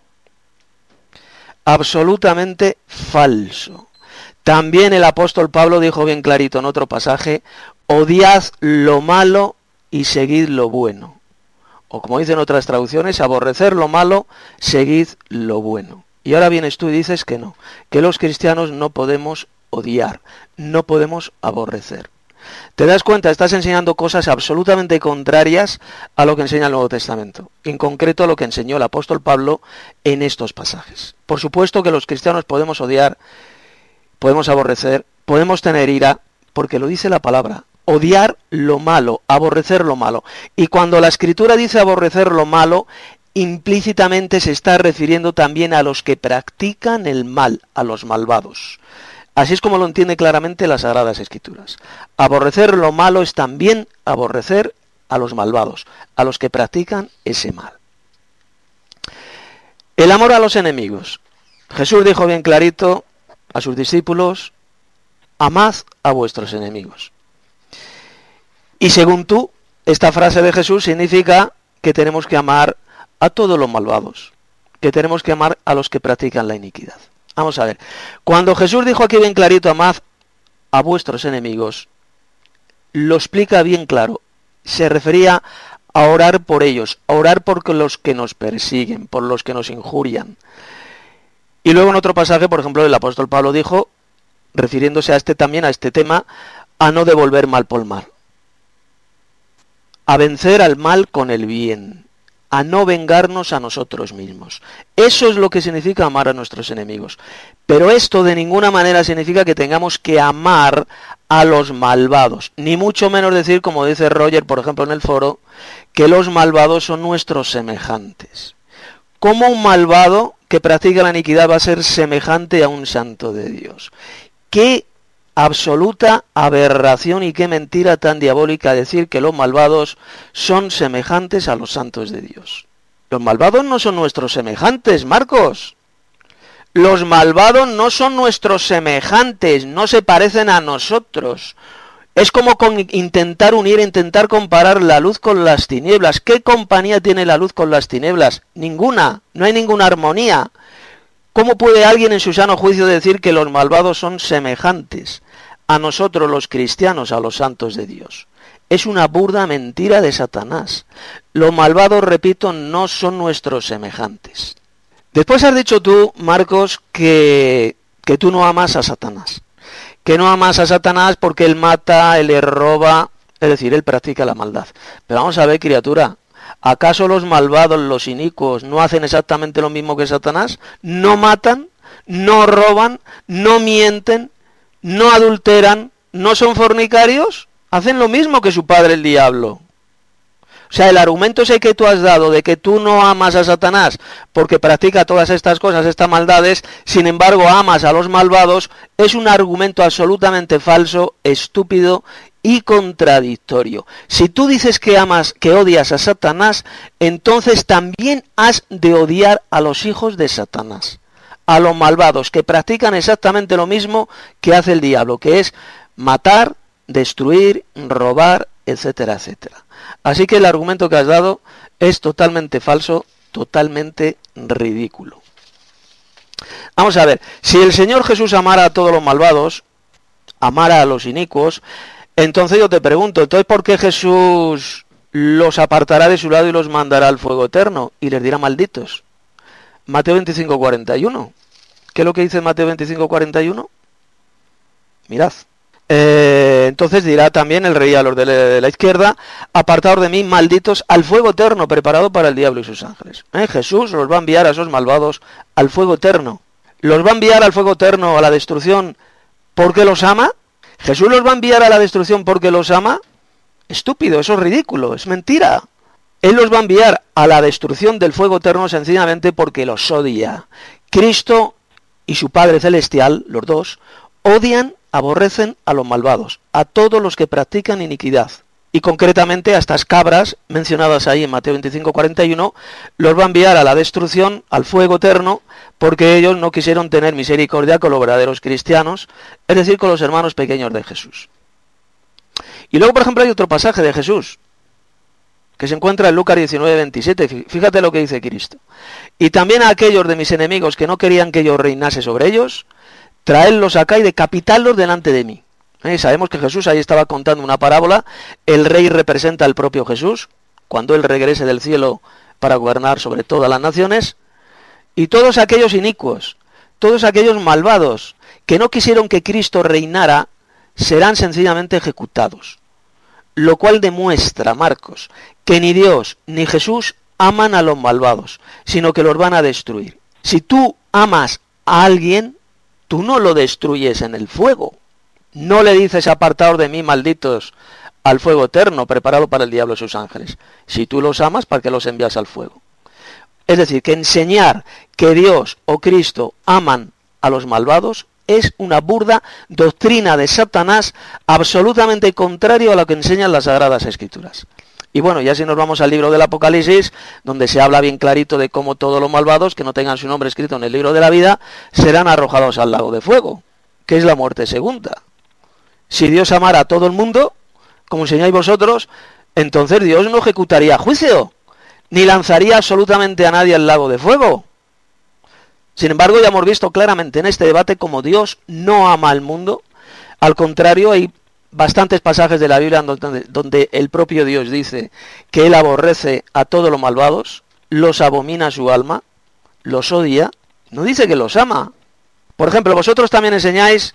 Absolutamente falso. También el apóstol Pablo dijo bien clarito en otro pasaje, odiad lo malo y seguid lo bueno. O como dicen otras traducciones, aborrecer lo malo, seguid lo bueno. Y ahora vienes tú y dices que no, que los cristianos no podemos odiar, no podemos aborrecer. ¿Te das cuenta? Estás enseñando cosas absolutamente contrarias a lo que enseña el Nuevo Testamento, en concreto a lo que enseñó el apóstol Pablo en estos pasajes. Por supuesto que los cristianos podemos odiar, podemos aborrecer, podemos tener ira, porque lo dice la palabra. Odiar lo malo, aborrecer lo malo. Y cuando la Escritura dice aborrecer lo malo, implícitamente se está refiriendo también a los que practican el mal, a los malvados. Así es como lo entiende claramente las Sagradas Escrituras. Aborrecer lo malo es también aborrecer a los malvados, a los que practican ese mal. El amor a los enemigos. Jesús dijo bien clarito a sus discípulos, amad a vuestros enemigos. Y según tú, esta frase de Jesús significa que tenemos que amar a todos los malvados, que tenemos que amar a los que practican la iniquidad. Vamos a ver, cuando Jesús dijo aquí bien clarito, amad a vuestros enemigos, lo explica bien claro, se refería a orar por ellos, a orar por los que nos persiguen, por los que nos injurian. Y luego en otro pasaje, por ejemplo, el apóstol Pablo dijo, refiriéndose a este también, a este tema, a no devolver mal por mal, a vencer al mal con el bien, a no vengarnos a nosotros mismos. Eso es lo que significa amar a nuestros enemigos. Pero esto de ninguna manera significa que tengamos que amar a los malvados, ni mucho menos decir, como dice Roger, por ejemplo, en el foro, que los malvados son nuestros semejantes. ¿Cómo un malvado que practica la iniquidad va a ser semejante a un santo de Dios? ¿Qué absoluta aberración y qué mentira tan diabólica decir que los malvados son semejantes a los santos de Dios? Los malvados no son nuestros semejantes, Marcos. Los malvados no son nuestros semejantes, no se parecen a nosotros. Es como con intentar unir, intentar comparar la luz con las tinieblas. ¿Qué compañía tiene la luz con las tinieblas? Ninguna, no hay ninguna armonía. ¿Cómo puede alguien en su sano juicio decir que los malvados son semejantes a nosotros los cristianos, a los santos de Dios? Es una burda mentira de Satanás. Los malvados, repito, no son nuestros semejantes. Después has dicho tú, Marcos, que, que tú no amas a Satanás. Que no amas a Satanás porque él mata, él le roba, es decir, él practica la maldad. Pero vamos a ver, criatura, ¿acaso los malvados, los inicuos, no hacen exactamente lo mismo que Satanás? ¿No matan? ¿No roban? ¿No mienten? ¿No adulteran? ¿No son fornicarios? Hacen lo mismo que su padre el diablo. O sea, el argumento ese que tú has dado de que tú no amas a Satanás porque practica todas estas cosas, estas maldades, sin embargo amas a los malvados, es un argumento absolutamente falso, estúpido y contradictorio. Si tú dices que amas, que odias a Satanás, entonces también has de odiar a los hijos de Satanás, a los malvados, que practican exactamente lo mismo que hace el diablo, que es matar, destruir, robar, etcétera, etcétera. Así que el argumento que has dado es totalmente falso, totalmente ridículo. Vamos a ver, si el Señor Jesús amara a todos los malvados, amara a los inicuos, entonces yo te pregunto, ¿entonces por qué Jesús los apartará de su lado y los mandará al fuego eterno y les dirá malditos? Mateo veinticinco, cuarenta y uno. ¿Qué es lo que dice Mateo veinticinco, cuarenta y uno? Mirad. Eh, entonces dirá también el rey a los de la, de la izquierda, apartados de mí, malditos, al fuego eterno preparado para el diablo y sus ángeles. ¿Eh? Jesús los va a enviar a esos malvados al fuego eterno. ¿Los va a enviar al fuego eterno, a la destrucción, porque los ama? ¿Jesús los va a enviar a la destrucción porque los ama? Estúpido, eso es ridículo, es mentira. Él los va a enviar a la destrucción del fuego eterno sencillamente porque los odia. Cristo y su Padre Celestial, los dos, odian, aborrecen a los malvados, a todos los que practican iniquidad. Y concretamente a estas cabras mencionadas ahí en Mateo veinticinco, cuarenta y uno, los va a enviar a la destrucción, al fuego eterno, porque ellos no quisieron tener misericordia con los verdaderos cristianos, es decir, con los hermanos pequeños de Jesús. Y luego, por ejemplo, hay otro pasaje de Jesús, que se encuentra en Lucas diecinueve, veintisiete, fíjate lo que dice Cristo. Y también a aquellos de mis enemigos que no querían que yo reinase sobre ellos, traedlos acá y decapitadlos delante de mí. ¿Eh? Sabemos que Jesús ahí estaba contando una parábola, el rey representa al propio Jesús, cuando él regrese del cielo para gobernar sobre todas las naciones, y todos aquellos inicuos, todos aquellos malvados, que no quisieron que Cristo reinara, serán sencillamente ejecutados. Lo cual demuestra, Marcos, que ni Dios ni Jesús aman a los malvados, sino que los van a destruir. Si tú amas a alguien, tú no lo destruyes en el fuego. No le dices apartaos de mí, malditos, al fuego eterno, preparado para el diablo y sus ángeles. Si tú los amas, ¿para qué los envías al fuego? Es decir, que enseñar que Dios o Cristo aman a los malvados es una burda doctrina de Satanás, absolutamente contrario a lo que enseñan las Sagradas Escrituras. Y bueno, ya si nos vamos al libro del Apocalipsis, donde se habla bien clarito de cómo todos los malvados que no tengan su nombre escrito en el libro de la vida serán arrojados al lago de fuego, que es la muerte segunda. Si Dios amara a todo el mundo, como enseñáis vosotros, entonces Dios no ejecutaría juicio, ni lanzaría absolutamente a nadie al lago de fuego. Sin embargo, ya hemos visto claramente en este debate cómo Dios no ama al mundo. Al contrario, hay bastantes pasajes de la Biblia donde, donde el propio Dios dice que Él aborrece a todos los malvados, los abomina su alma, los odia, no dice que los ama. Por ejemplo, vosotros también enseñáis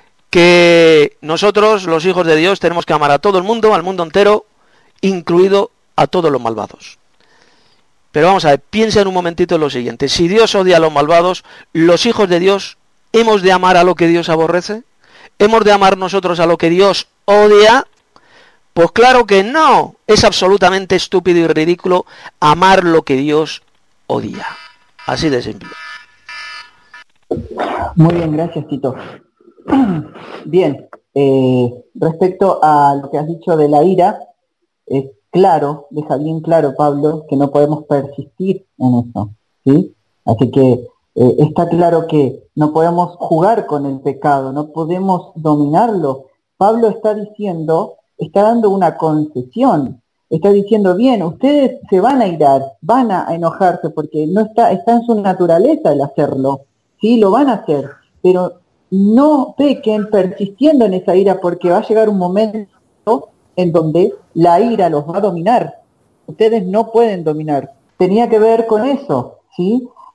que nosotros, los hijos de Dios, tenemos que amar a todo el mundo, al mundo entero, incluido a todos los malvados. Pero vamos a ver, piensa en un momentito en lo siguiente. Si Dios odia a los malvados, los hijos de Dios, ¿hemos de amar a lo que Dios aborrece? ¿Hemos de amar nosotros a lo que Dios odia? Pues claro que no. Es absolutamente estúpido y ridículo amar lo que Dios odia. Así de simple. Muy bien, gracias, Tito. Bien, eh, respecto a lo que has dicho de la ira, es claro, deja bien claro, Pablo, que no podemos persistir en eso, ¿sí? Así que eh, está claro que no podemos jugar con el pecado, no podemos dominarlo. Pablo está diciendo, está dando una concesión, está diciendo, bien, ustedes se van a irar, van a enojarse, porque no está, está en su naturaleza el hacerlo, sí, lo van a hacer, pero no pequen persistiendo en esa ira, porque va a llegar un momento en donde la ira los va a dominar. Ustedes no pueden dominar. Tenía que ver con eso, ¿sí?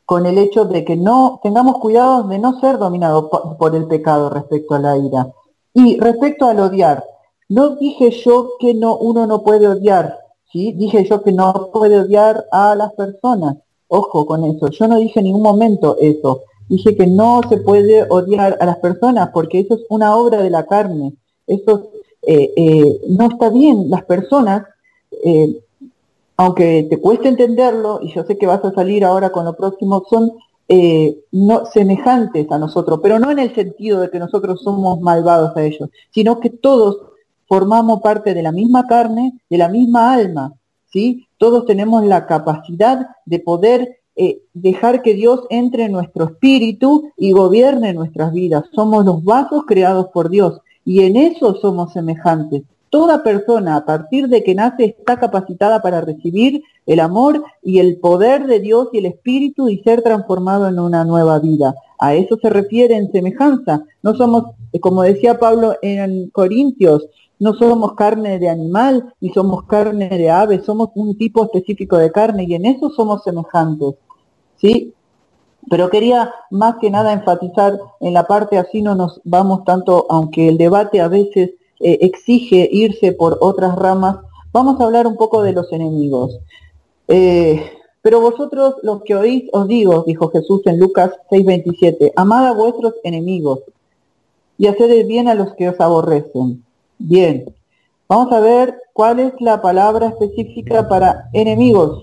con el hecho de que no tengamos cuidado de no ser dominados po- por el pecado respecto a la ira. Y respecto al odiar, no dije yo que no uno no puede odiar, ¿sí? Dije yo que no puede odiar a las personas. Ojo con eso, yo no dije en ningún momento eso. Dije que no se puede odiar a las personas porque eso es una obra de la carne. Eso eh, eh, no está bien. Las personas, eh, aunque te cueste entenderlo, y yo sé que vas a salir ahora con lo próximo, son eh, no, semejantes a nosotros, pero no en el sentido de que nosotros somos malvados a ellos, sino que todos formamos parte de la misma carne, de la misma alma, ¿sí? Todos tenemos la capacidad de poder eh, dejar que Dios entre en nuestro espíritu y gobierne nuestras vidas. Somos los vasos creados por Dios y en eso somos semejantes. Toda persona a partir de que nace está capacitada para recibir el amor y el poder de Dios y el espíritu y ser transformado en una nueva vida. A eso se refiere en semejanza. No somos, como decía Pablo en Corintios, no somos carne de animal ni somos carne de ave, somos un tipo específico de carne y en eso somos semejantes, ¿sí? Pero quería más que nada enfatizar en la parte, así no nos vamos tanto, aunque el debate a veces eh, exige irse por otras ramas, vamos a hablar un poco de los enemigos. Eh, pero vosotros los que oís os digo, dijo Jesús en Lucas seis veintisiete, amad a vuestros enemigos y haced el bien a los que os aborrecen. Bien, vamos a ver cuál es la palabra específica para enemigos.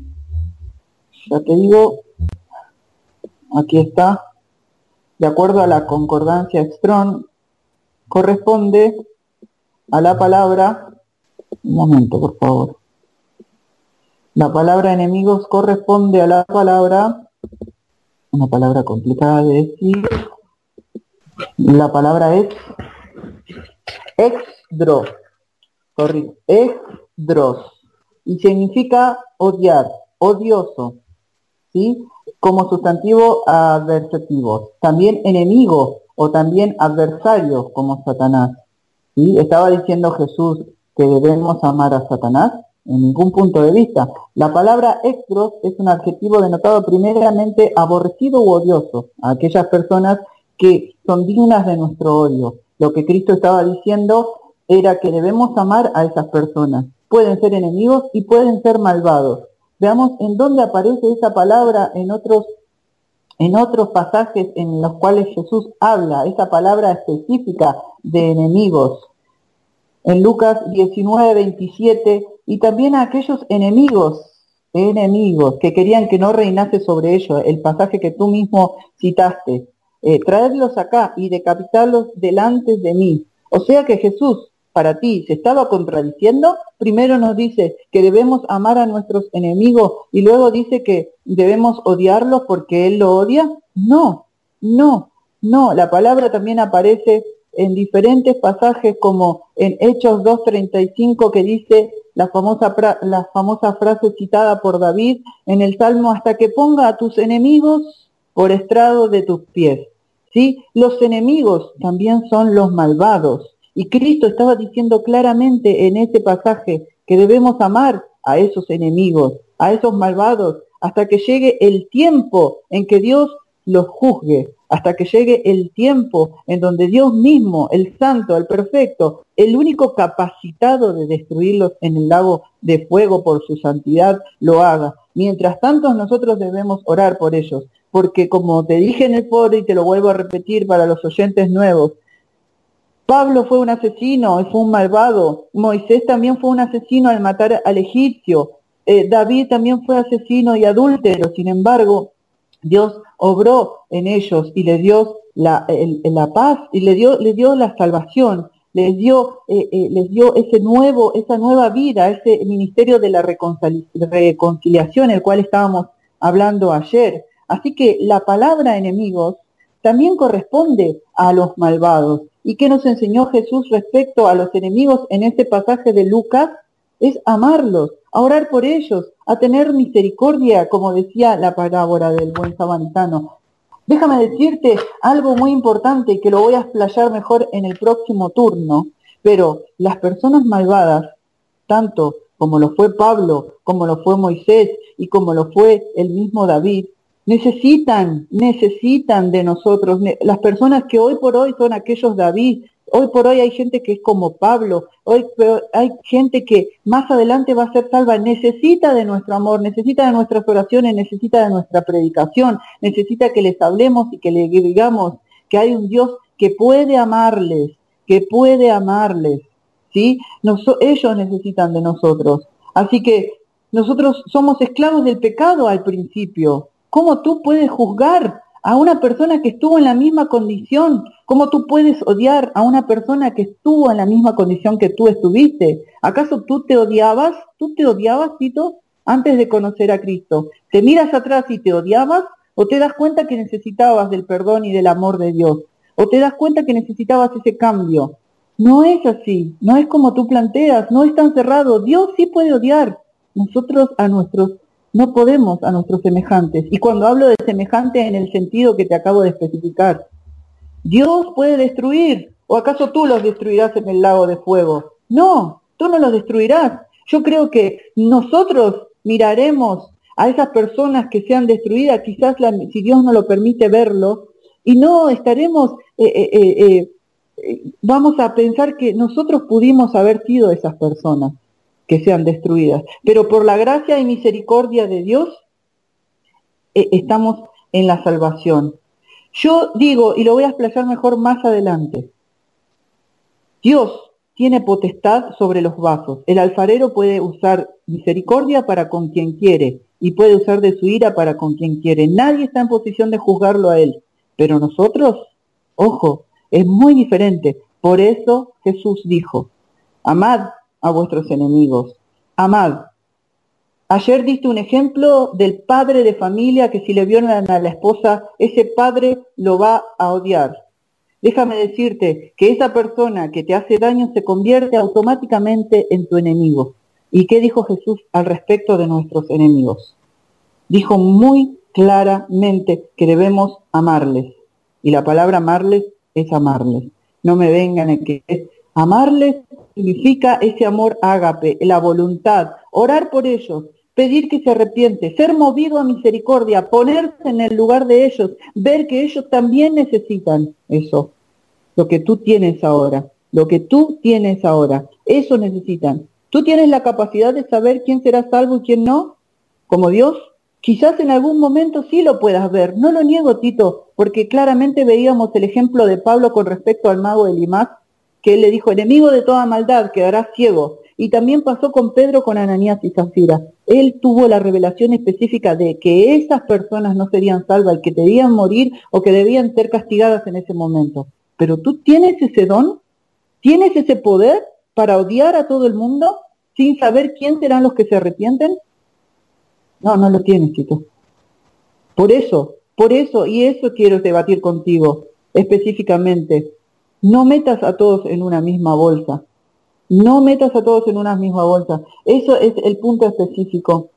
Ya te digo, aquí está, de acuerdo a la concordancia Strong, corresponde a la palabra, un momento por favor, la palabra enemigos corresponde a la palabra, una palabra complicada de decir, la palabra es exdros, corrijo, exdros, y significa odiar, odioso, ¿sí? Como sustantivo adversativo, también enemigo o también adversario como Satanás, ¿sí? Estaba diciendo Jesús que debemos amar a Satanás en ningún punto de vista. La palabra exdros es un adjetivo denotado primeramente aborrecido u odioso a aquellas personas que son dignas de nuestro odio. Lo que Cristo estaba diciendo era que debemos amar a esas personas. Pueden ser enemigos y pueden ser malvados. Veamos en dónde aparece esa palabra en otros, en otros pasajes en los cuales Jesús habla, esa palabra específica de enemigos. En Lucas diecinueve veintisiete, y también a aquellos enemigos, enemigos, que querían que no reinase sobre ellos, el pasaje que tú mismo citaste, eh, traedlos acá y decapitarlos delante de mí. O sea que Jesús, para ti, se estaba contradiciendo. Primero nos dice que debemos amar a nuestros enemigos y luego dice que debemos odiarlos porque Él lo odia. No, no, no. La palabra también aparece en diferentes pasajes como en Hechos dos treinta y cinco que dice la famosa, la famosa frase citada por David en el Salmo, hasta que ponga a tus enemigos por estrado de tus pies. ¿Sí? Los enemigos también son los malvados. Y Cristo estaba diciendo claramente en ese pasaje que debemos amar a esos enemigos, a esos malvados, hasta que llegue el tiempo en que Dios los juzgue, hasta que llegue el tiempo en donde Dios mismo, el santo, el perfecto, el único capacitado de destruirlos en el lago de fuego por su santidad, lo haga. Mientras tanto, nosotros debemos orar por ellos, porque como te dije en el foro y te lo vuelvo a repetir para los oyentes nuevos, Pablo fue un asesino y fue un malvado. Moisés también fue un asesino al matar al egipcio. Eh, David también fue asesino y adúltero. Sin embargo, Dios obró en ellos y les dio la, el, la paz y le dio, le dio la salvación. Les dio, eh, eh, les dio ese nuevo, esa nueva vida, ese ministerio de la reconcili- reconciliación, el cual estábamos hablando ayer. Así que la palabra enemigos también corresponde a los malvados. ¿Y qué nos enseñó Jesús respecto a los enemigos en este pasaje de Lucas? Es amarlos, a orar por ellos, a tener misericordia, como decía la parábola del buen samaritano. Déjame decirte algo muy importante que lo voy a explayar mejor en el próximo turno, pero las personas malvadas, tanto como lo fue Pablo, como lo fue Moisés y como lo fue el mismo David, necesitan, necesitan de nosotros. Las personas que hoy por hoy son aquellos David, hoy por hoy hay gente que es como Pablo, hoy hay gente que más adelante va a ser salva, necesita de nuestro amor, necesita de nuestras oraciones, necesita de nuestra predicación, necesita que les hablemos y que les digamos que hay un Dios que puede amarles, que puede amarles, ¿sí? Nos, ellos necesitan de nosotros. Así que nosotros somos esclavos del pecado al principio. ¿Cómo tú puedes juzgar a una persona que estuvo en la misma condición? ¿Cómo tú puedes odiar a una persona que estuvo en la misma condición que tú estuviste? ¿Acaso tú te odiabas? ¿Tú te odiabas, Tito, antes de conocer a Cristo? ¿Te miras atrás y te odiabas? ¿O te das cuenta que necesitabas del perdón y del amor de Dios? ¿O te das cuenta que necesitabas ese cambio? No es así, no es como tú planteas, no es tan cerrado. Dios sí puede odiar. Nosotros a nuestros no podemos, a nuestros semejantes. Y cuando hablo de semejante en el sentido que te acabo de especificar, Dios puede destruir, ¿o acaso tú los destruirás en el lago de fuego? No, tú no los destruirás. Yo creo que nosotros miraremos a esas personas que sean destruidas, quizás la, si Dios no lo permite verlo, y no estaremos, eh, eh, eh, eh, vamos a pensar que nosotros pudimos haber sido esas personas que sean destruidas, pero por la gracia y misericordia de Dios eh, estamos en la salvación. Yo digo, y lo voy a explayar mejor más adelante, Dios tiene potestad sobre los vasos. El alfarero puede usar misericordia para con quien quiere y puede usar de su ira para con quien quiere. Nadie está en posición de juzgarlo a él, pero nosotros, ojo, es muy diferente. Por eso Jesús dijo, amad a vuestros enemigos, amad. Ayer diste un ejemplo del padre de familia que si le violan a la esposa, ese padre lo va a odiar. Déjame decirte que esa persona que te hace daño se convierte automáticamente en tu enemigo. ¿Y qué dijo Jesús al respecto de nuestros enemigos? Dijo muy claramente que debemos amarles. Y la palabra amarles es amarles. No me vengan a que es amarles significa ese amor ágape, la voluntad, orar por ellos, pedir que se arrepiente, ser movido a misericordia, ponerse en el lugar de ellos, ver que ellos también necesitan eso, lo que tú tienes ahora, lo que tú tienes ahora, eso necesitan. ¿Tú tienes la capacidad de saber quién será salvo y quién no? Como Dios, quizás en algún momento sí lo puedas ver, no lo niego, Tito, porque claramente veíamos el ejemplo de Pablo con respecto al mago Elimás, que él le dijo, enemigo de toda maldad, quedarás ciego. Y también pasó con Pedro, con Ananías y Zafira. Él tuvo la revelación específica de que esas personas no serían salvas, que debían morir o que debían ser castigadas en ese momento. Pero tú tienes ese don, tienes ese poder para odiar a todo el mundo sin saber quién serán los que se arrepienten. No, no lo tienes, Tito. Por eso, por eso, y eso quiero debatir contigo específicamente. No metas a todos en una misma bolsa. No metas a todos en una misma bolsa. Eso es el punto específico.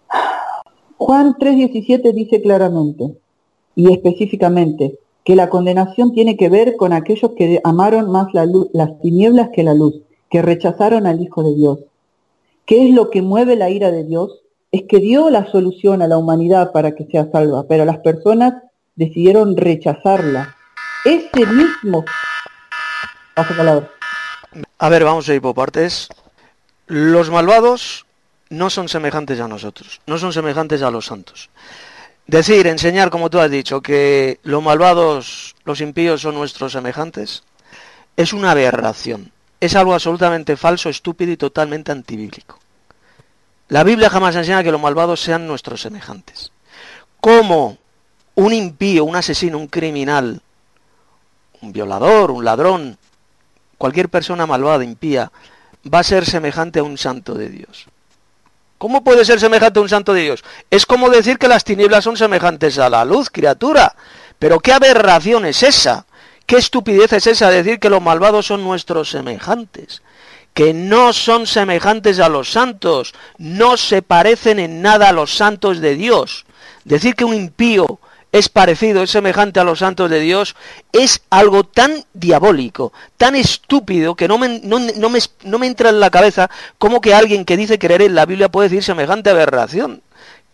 Juan tres diecisiete dice claramente y específicamente que la condenación tiene que ver con aquellos que amaron más la luz, las tinieblas que la luz, que rechazaron al Hijo de Dios. ¿Qué es lo que mueve la ira de Dios? Es que dio la solución a la humanidad para que sea salva, pero las personas decidieron rechazarla. Ese mismo... Paso palabra. A ver, vamos a ir por partes. Los malvados no son semejantes a nosotros, no son semejantes a los santos. Decir, enseñar, como tú has dicho, que los malvados, los impíos son nuestros semejantes, es una aberración. Es algo absolutamente falso, estúpido y totalmente antibíblico. La Biblia jamás enseña que los malvados sean nuestros semejantes. ¿Cómo un impío, un asesino, un criminal, un violador, un ladrón, cualquier persona malvada, impía, va a ser semejante a un santo de Dios? ¿Cómo puede ser semejante a un santo de Dios? Es como decir que las tinieblas son semejantes a la luz, criatura. Pero ¿qué aberración es esa? ¿Qué estupidez es esa decir que los malvados son nuestros semejantes? Que no son semejantes a los santos, no se parecen en nada a los santos de Dios. Decir que un impío es parecido, es semejante a los santos de Dios, es algo tan diabólico, tan estúpido, que no me, no, no, me, no me entra en la cabeza cómo que alguien que dice creer en la Biblia puede decir semejante aberración.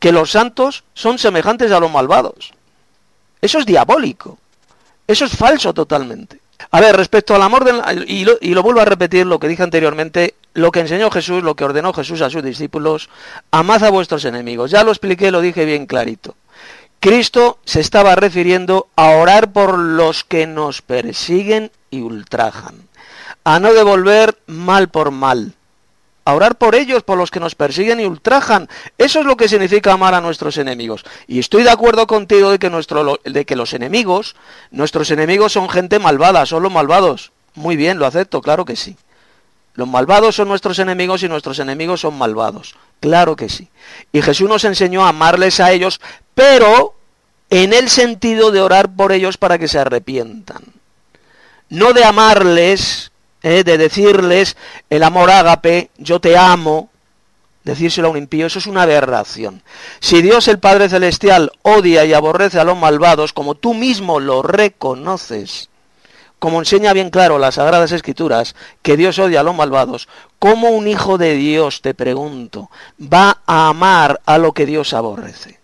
que los santos son semejantes a los malvados. Eso es diabólico. Eso es falso totalmente. A ver, respecto al amor del... Y lo, y lo vuelvo a repetir lo que dije anteriormente, lo que enseñó Jesús, lo que ordenó Jesús a sus discípulos, amad a vuestros enemigos. Ya lo expliqué, lo dije bien clarito. Cristo se estaba refiriendo a orar por los que nos persiguen y ultrajan, a no devolver mal por mal, a orar por ellos, por los que nos persiguen y ultrajan. Eso es lo que significa amar a nuestros enemigos. Y estoy de acuerdo contigo de que, nuestro, de que los enemigos, nuestros enemigos son gente malvada, son los malvados. Muy bien, lo acepto, claro que sí. Los malvados son nuestros enemigos y nuestros enemigos son malvados. Claro que sí. Y Jesús nos enseñó a amarles a ellos, pero en el sentido de orar por ellos para que se arrepientan. No de amarles, eh, de decirles el amor ágape, yo te amo, decírselo a un impío, eso es una aberración. Si Dios el Padre Celestial odia y aborrece a los malvados, como tú mismo lo reconoces, como enseña bien claro las Sagradas Escrituras, que Dios odia a los malvados, ¿cómo un hijo de Dios, te pregunto, va a amar a lo que Dios aborrece?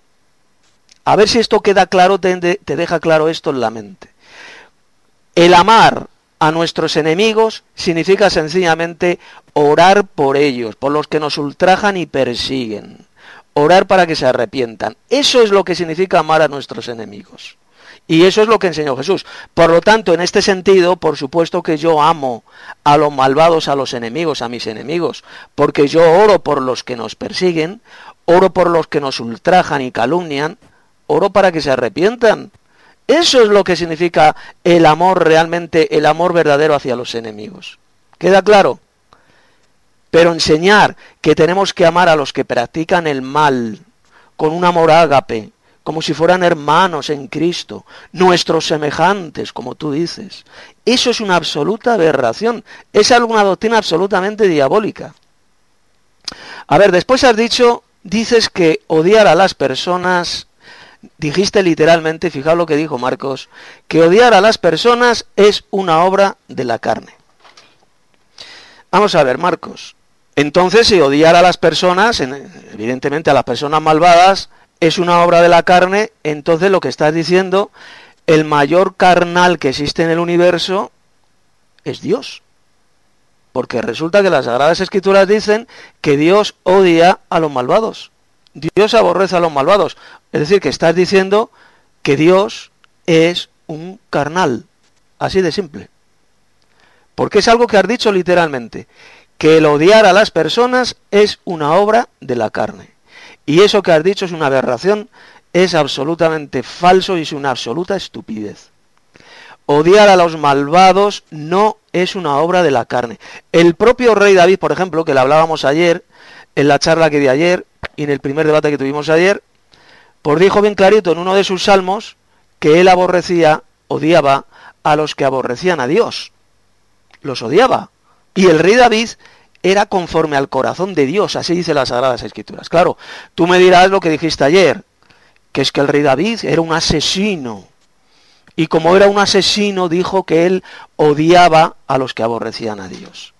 A ver si esto queda claro, te, te deja claro esto en la mente. El amar a nuestros enemigos significa sencillamente orar por ellos, por los que nos ultrajan y persiguen. Orar para que se arrepientan. Eso es lo que significa amar a nuestros enemigos. Y eso es lo que enseñó Jesús. Por lo tanto, en este sentido, por supuesto que yo amo a los malvados, a los enemigos, a mis enemigos, porque yo oro por los que nos persiguen, oro por los que nos ultrajan y calumnian, oro para que se arrepientan. Eso es lo que significa el amor realmente, el amor verdadero hacia los enemigos. ¿Queda claro? Pero enseñar que tenemos que amar a los que practican el mal, con un amor ágape, como si fueran hermanos en Cristo, nuestros semejantes, como tú dices, eso es una absoluta aberración, es una doctrina absolutamente diabólica. A ver, después has dicho, dices que odiar a las personas, dijiste literalmente, fijaos lo que dijo Marcos, que odiar a las personas es una obra de la carne. Vamos a ver, Marcos, entonces si odiar a las personas, evidentemente a las personas malvadas, es una obra de la carne, entonces lo que estás diciendo, el mayor carnal que existe en el universo es Dios. Porque resulta que las Sagradas Escrituras dicen que Dios odia a los malvados. Dios aborrece a los malvados. Es decir, que estás diciendo que Dios es un carnal. Así de simple. Porque es algo que has dicho literalmente. Que el odiar a las personas es una obra de la carne. Y eso que has dicho es una aberración, es absolutamente falso y es una absoluta estupidez. Odiar a los malvados no es una obra de la carne. El propio rey David, por ejemplo, que le hablábamos ayer, en la charla que di ayer, y en el primer debate que tuvimos ayer, pues dijo bien clarito en uno de sus salmos, que él aborrecía, odiaba a los que aborrecían a Dios. Los odiaba. Y el rey David era conforme al corazón de Dios, así dice las Sagradas Escrituras. Claro, tú me dirás lo que dijiste ayer, que es que el rey David era un asesino. Y como era un asesino, dijo que él odiaba a los que aborrecían a Dios.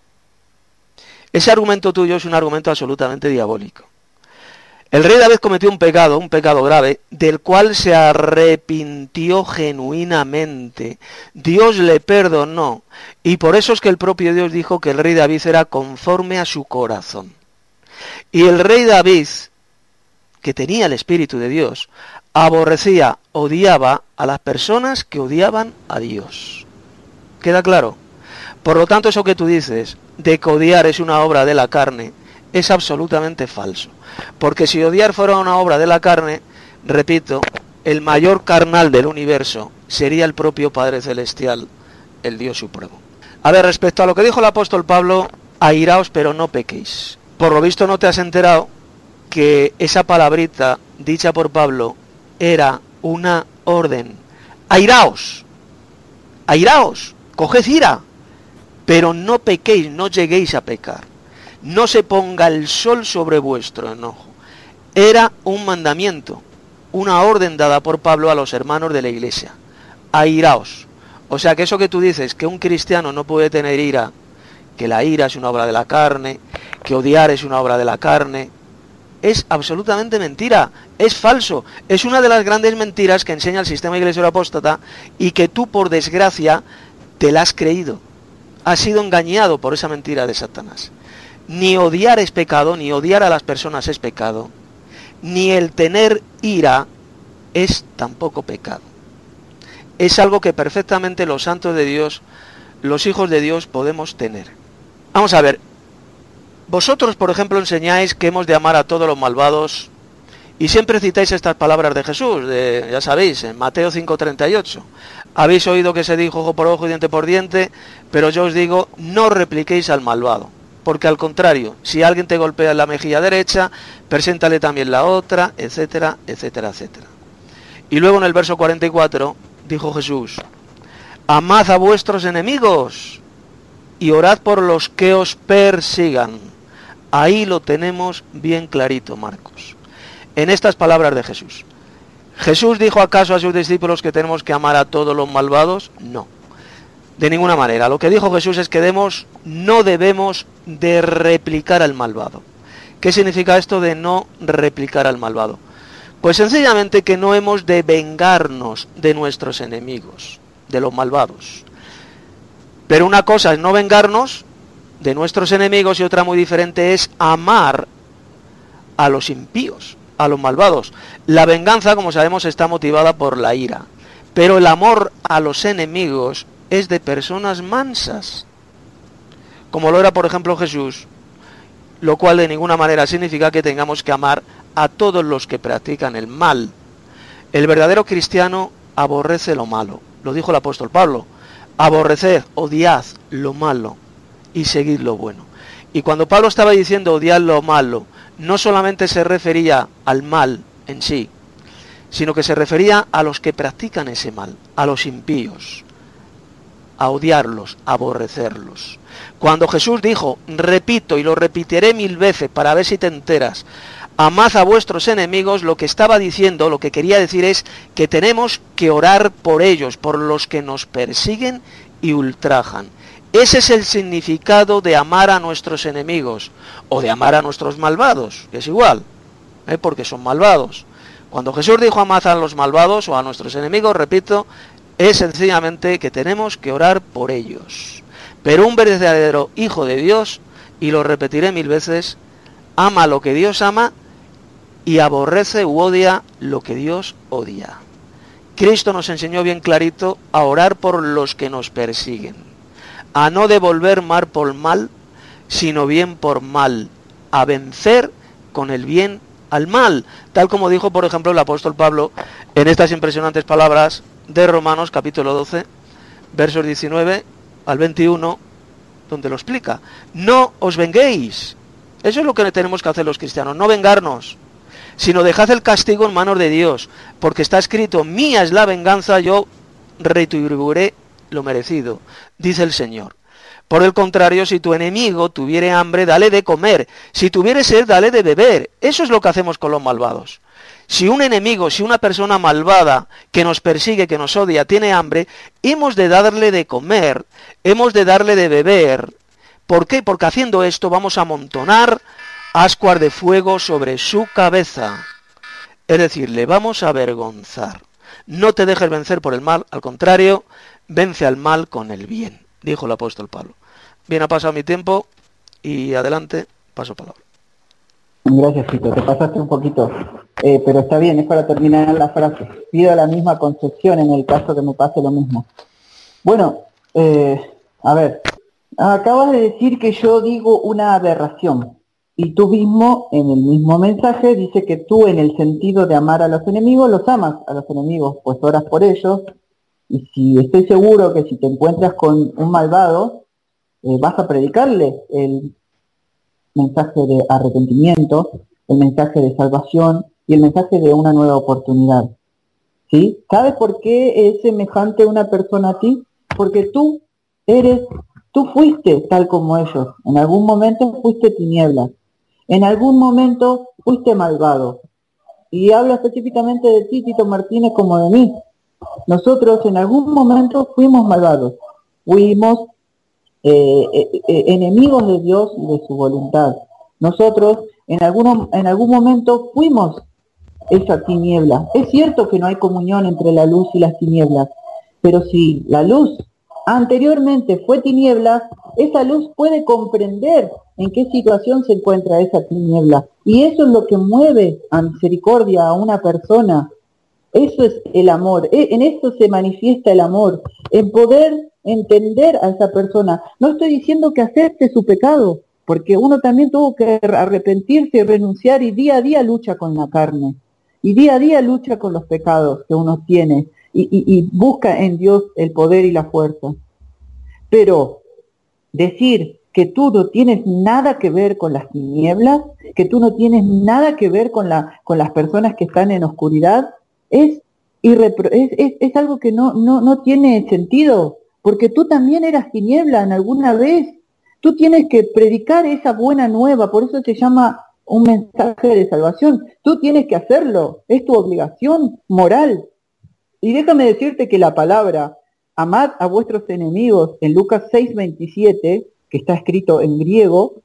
Ese argumento tuyo es un argumento absolutamente diabólico. El rey David cometió un pecado, un pecado grave, del cual se arrepintió genuinamente. Dios le perdonó. Y por eso es que el propio Dios dijo que el rey David era conforme a su corazón. Y el rey David, que tenía el Espíritu de Dios, aborrecía, odiaba a las personas que odiaban a Dios. ¿Queda claro? Por lo tanto, eso que tú dices, de que odiar es una obra de la carne, es absolutamente falso. Porque si odiar fuera una obra de la carne, repito, el mayor carnal del universo sería el propio Padre Celestial, el Dios Supremo. A ver, respecto a lo que dijo el apóstol Pablo, airaos pero no pequéis. Por lo visto no te has enterado que esa palabrita dicha por Pablo era una orden. Airaos, airaos, coged ira, pero no pequéis, no lleguéis a pecar. No se ponga el sol sobre vuestro enojo. Era un mandamiento, una orden dada por Pablo a los hermanos de la iglesia. Airaos. O sea que eso que tú dices, que un cristiano no puede tener ira, que la ira es una obra de la carne, que odiar es una obra de la carne, es absolutamente mentira, es falso, es una de las grandes mentiras que enseña el sistema iglesia apóstata y que tú, por desgracia, te la has creído. Has sido engañado por esa mentira de Satanás. Ni odiar es pecado, ni odiar a las personas es pecado, ni el tener ira es tampoco pecado. Es algo que perfectamente los santos de Dios, los hijos de Dios, podemos tener. Vamos a ver. Vosotros, por ejemplo, enseñáis que hemos de amar a todos los malvados y siempre citáis estas palabras de Jesús, de, ya sabéis, en Mateo cinco treinta y ocho. Habéis oído que se dijo ojo por ojo y diente por diente, pero yo os digo, no repliquéis al malvado. Porque al contrario, si alguien te golpea en la mejilla derecha, preséntale también la otra, etcétera, etcétera, etcétera. Y luego en el verso cuarenta y cuatro dijo Jesús, amad a vuestros enemigos y orad por los que os persigan. Ahí lo tenemos bien clarito, Marcos. En estas palabras de Jesús. ¿Jesús dijo acaso a sus discípulos que tenemos que amar a todos los malvados? No, de ninguna manera. Lo que dijo Jesús es que debemos, no debemos de replicar al malvado. ¿Qué significa esto de no replicar al malvado? Pues sencillamente que no hemos de vengarnos de nuestros enemigos, de los malvados. Pero una cosa es no vengarnos de nuestros enemigos y otra muy diferente es amar a los impíos, a los malvados. La venganza, como sabemos, está motivada por la ira, pero el amor a los enemigos es de personas mansas, como lo era por ejemplo Jesús, lo cual de ninguna manera significa que tengamos que amar a todos los que practican el mal. El verdadero cristiano aborrece lo malo, lo dijo el apóstol Pablo, aborreced, odiad lo malo y seguid lo bueno. Y cuando Pablo estaba diciendo odiad lo malo, no solamente se refería al mal en sí, sino que se refería a los que practican ese mal, a los impíos, a odiarlos, a aborrecerlos. Cuando Jesús dijo, repito y lo repetiré mil veces para ver si te enteras, amad a vuestros enemigos, lo que estaba diciendo, lo que quería decir es que tenemos que orar por ellos, por los que nos persiguen y ultrajan. Ese es el significado de amar a nuestros enemigos, o de amar a nuestros malvados, que es igual, ¿eh? Porque son malvados. Cuando Jesús dijo amad a los malvados o a nuestros enemigos, repito, es sencillamente que tenemos que orar por ellos. Pero un verdadero hijo de Dios, y lo repetiré mil veces, ama lo que Dios ama y aborrece u odia lo que Dios odia. Cristo nos enseñó bien clarito a orar por los que nos persiguen, a no devolver mal por mal, sino bien por mal, a vencer con el bien al mal, tal como dijo por ejemplo el apóstol Pablo en estas impresionantes palabras de Romanos capítulo doce, versos diecinueve al veintiuno, donde lo explica. No os venguéis. Eso es lo que tenemos que hacer los cristianos, no vengarnos, sino dejad el castigo en manos de Dios, porque está escrito, mía es la venganza, yo retribuiré lo merecido, dice el Señor. Por el contrario, si tu enemigo tuviere hambre, dale de comer, si tuviere sed, dale de beber. Eso es lo que hacemos con los malvados. Si un enemigo, si una persona malvada que nos persigue, que nos odia, tiene hambre, hemos de darle de comer, hemos de darle de beber. ¿Por qué? Porque haciendo esto vamos a amontonar ascuas de fuego sobre su cabeza. Es decir, le vamos a avergonzar. No te dejes vencer por el mal, al contrario, vence al mal con el bien, dijo el apóstol Pablo. Bien, ha pasado mi tiempo y adelante, paso palabra. Gracias, Tito, te pasaste un poquito, eh, pero está bien, es para terminar la frase. Pido la misma concesión en el caso que me pase lo mismo. Bueno, eh, a ver, acabas de decir que yo digo una aberración, y tú mismo, en el mismo mensaje, dice que tú en el sentido de amar a los enemigos, los amas a los enemigos, pues oras por ellos, y si estoy seguro que si te encuentras con un malvado, eh, vas a predicarle el mensaje de arrepentimiento, el mensaje de salvación y el mensaje de una nueva oportunidad. ¿Sí? ¿Sabes por qué es semejante una persona a ti? Porque tú eres, tú fuiste tal como ellos. En algún momento fuiste tinieblas. En algún momento fuiste malvado. Y hablo específicamente de ti, Tito Martínez, como de mí. Nosotros en algún momento fuimos malvados. Fuimos Eh, eh, eh, enemigos de Dios y de su voluntad. Nosotros en, alguno, en algún momento fuimos esa tiniebla. Es cierto que no hay comunión entre la luz y las tinieblas, pero si la luz anteriormente fue tiniebla, esa luz puede comprender en qué situación se encuentra esa tiniebla. Y eso es lo que mueve a misericordia a una persona. Eso es el amor. En esto se manifiesta el amor, en poder entender a esa persona. No estoy diciendo que acepte su pecado, porque uno también tuvo que arrepentirse y renunciar, y día a día lucha con la carne. Y día a día lucha con los pecados que uno tiene y, y, y busca en Dios el poder y la fuerza. Pero decir que tú no tienes nada que ver con las tinieblas, que tú no tienes nada que ver con, la, con las personas que están en oscuridad, es, irrepro es, es, es algo que no, no, no tiene sentido, porque tú también eras tiniebla en alguna vez. Tú tienes que predicar esa buena nueva, por eso se llama un mensaje de salvación. Tú tienes que hacerlo, es tu obligación moral. Y déjame decirte que la palabra amad a vuestros enemigos en Lucas seis veintisiete, que está escrito en griego,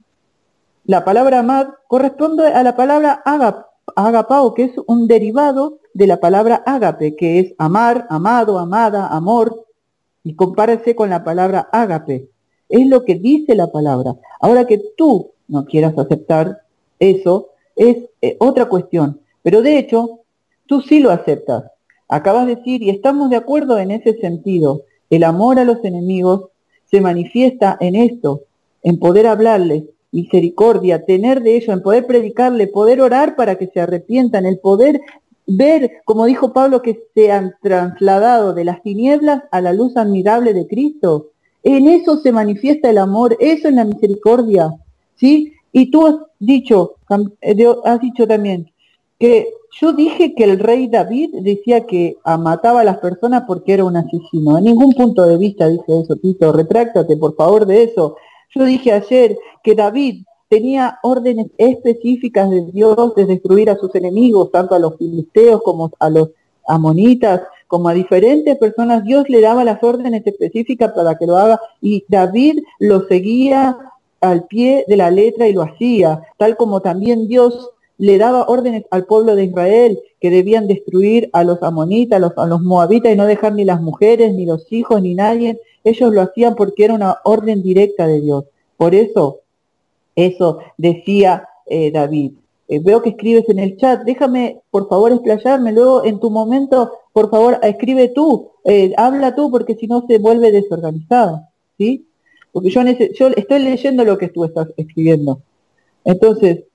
la palabra amad corresponde a la palabra agap, agapao, que es un derivado de la palabra ágape, que es amar, amado, amada, amor, y compárese con la palabra ágape. Es lo que dice la palabra. Ahora que tú no quieras aceptar eso, es eh, otra cuestión. Pero de hecho, tú sí lo aceptas. Acabas de decir, y estamos de acuerdo en ese sentido, el amor a los enemigos se manifiesta en esto, en poder hablarles misericordia, tener de ello, en poder predicarle, poder orar para que se arrepientan, el poder ver, como dijo Pablo, que se han trasladado de las tinieblas a la luz admirable de Cristo. En eso se manifiesta el amor, eso es la misericordia, ¿sí? Y tú has dicho, has dicho también que yo dije que el rey David decía que mataba a las personas porque era un asesino. En ningún punto de vista dije eso, Tito, retráctate por favor de eso. Yo dije ayer que David tenía órdenes específicas de Dios de destruir a sus enemigos, tanto a los filisteos como a los amonitas, como a diferentes personas. Dios le daba las órdenes específicas para que lo haga, y David lo seguía al pie de la letra y lo hacía, tal como también Dios le daba órdenes al pueblo de Israel que debían destruir a los amonitas, a los, a los moabitas, y no dejar ni las mujeres, ni los hijos, ni nadie. Ellos lo hacían porque era una orden directa de Dios. Por eso, eso decía eh, David. Eh, veo que escribes en el chat, déjame por favor explayarme, luego en tu momento, por favor, escribe tú, eh, habla tú, porque si no se vuelve desorganizado, ¿sí? Porque yo, yo estoy leyendo lo que tú estás escribiendo. Entonces,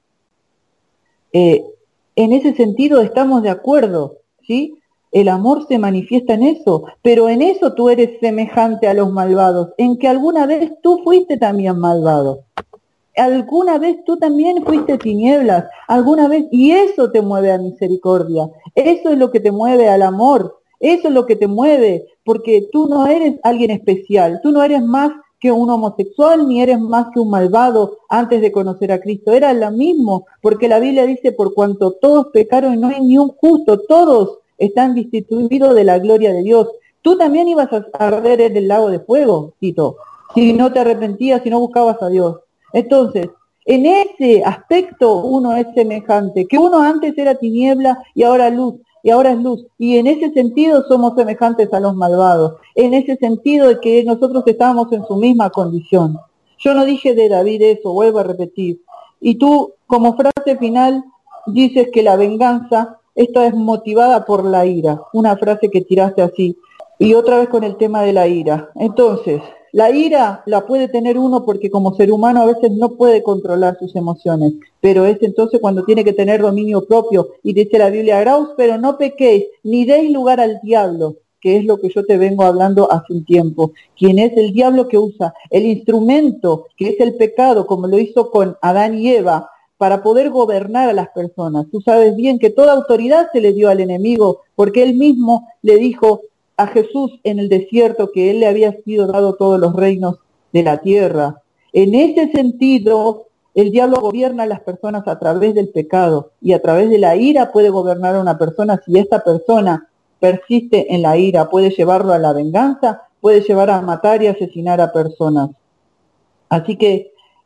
eh, en ese sentido estamos de acuerdo, ¿sí? El amor se manifiesta en eso, pero en eso tú eres semejante a los malvados, en que alguna vez tú fuiste también malvado. Alguna vez tú también fuiste tinieblas, alguna vez, y eso te mueve a misericordia, eso es lo que te mueve al amor, eso es lo que te mueve, porque tú no eres alguien especial, tú no eres más que un homosexual, ni eres más que un malvado antes de conocer a Cristo, era lo mismo, porque la Biblia dice, por cuanto todos pecaron y no hay ni un justo, todos están destituidos de la gloria de Dios. Tú también ibas a arder en el lago de fuego, Tito, si no te arrepentías, si no buscabas a Dios. Entonces, en ese aspecto uno es semejante, que uno antes era tiniebla y ahora luz, y ahora es luz, y en ese sentido somos semejantes a los malvados, en ese sentido de que nosotros estábamos en su misma condición. Yo no dije de David eso, vuelvo a repetir, y tú como frase final dices que la venganza, esta es motivada por la ira, una frase que tiraste así, y otra vez con el tema de la ira. Entonces, la ira la puede tener uno porque como ser humano a veces no puede controlar sus emociones, pero es entonces cuando tiene que tener dominio propio, y dice la Biblia, graos, pero no pequéis, ni deis lugar al diablo, que es lo que yo te vengo hablando hace un tiempo. ¿Quién es el diablo que usa? El instrumento, que es el pecado, como lo hizo con Adán y Eva, para poder gobernar a las personas. Tú sabes bien que toda autoridad se le dio al enemigo, porque él mismo le dijo a Jesús en el desierto que él le había sido dado todos los reinos de la tierra. En ese sentido, el diablo gobierna a las personas a través del pecado, y a través de la ira puede gobernar a una persona. Si esta persona persiste en la ira, puede llevarlo a la venganza, puede llevar a matar y asesinar a personas. Así que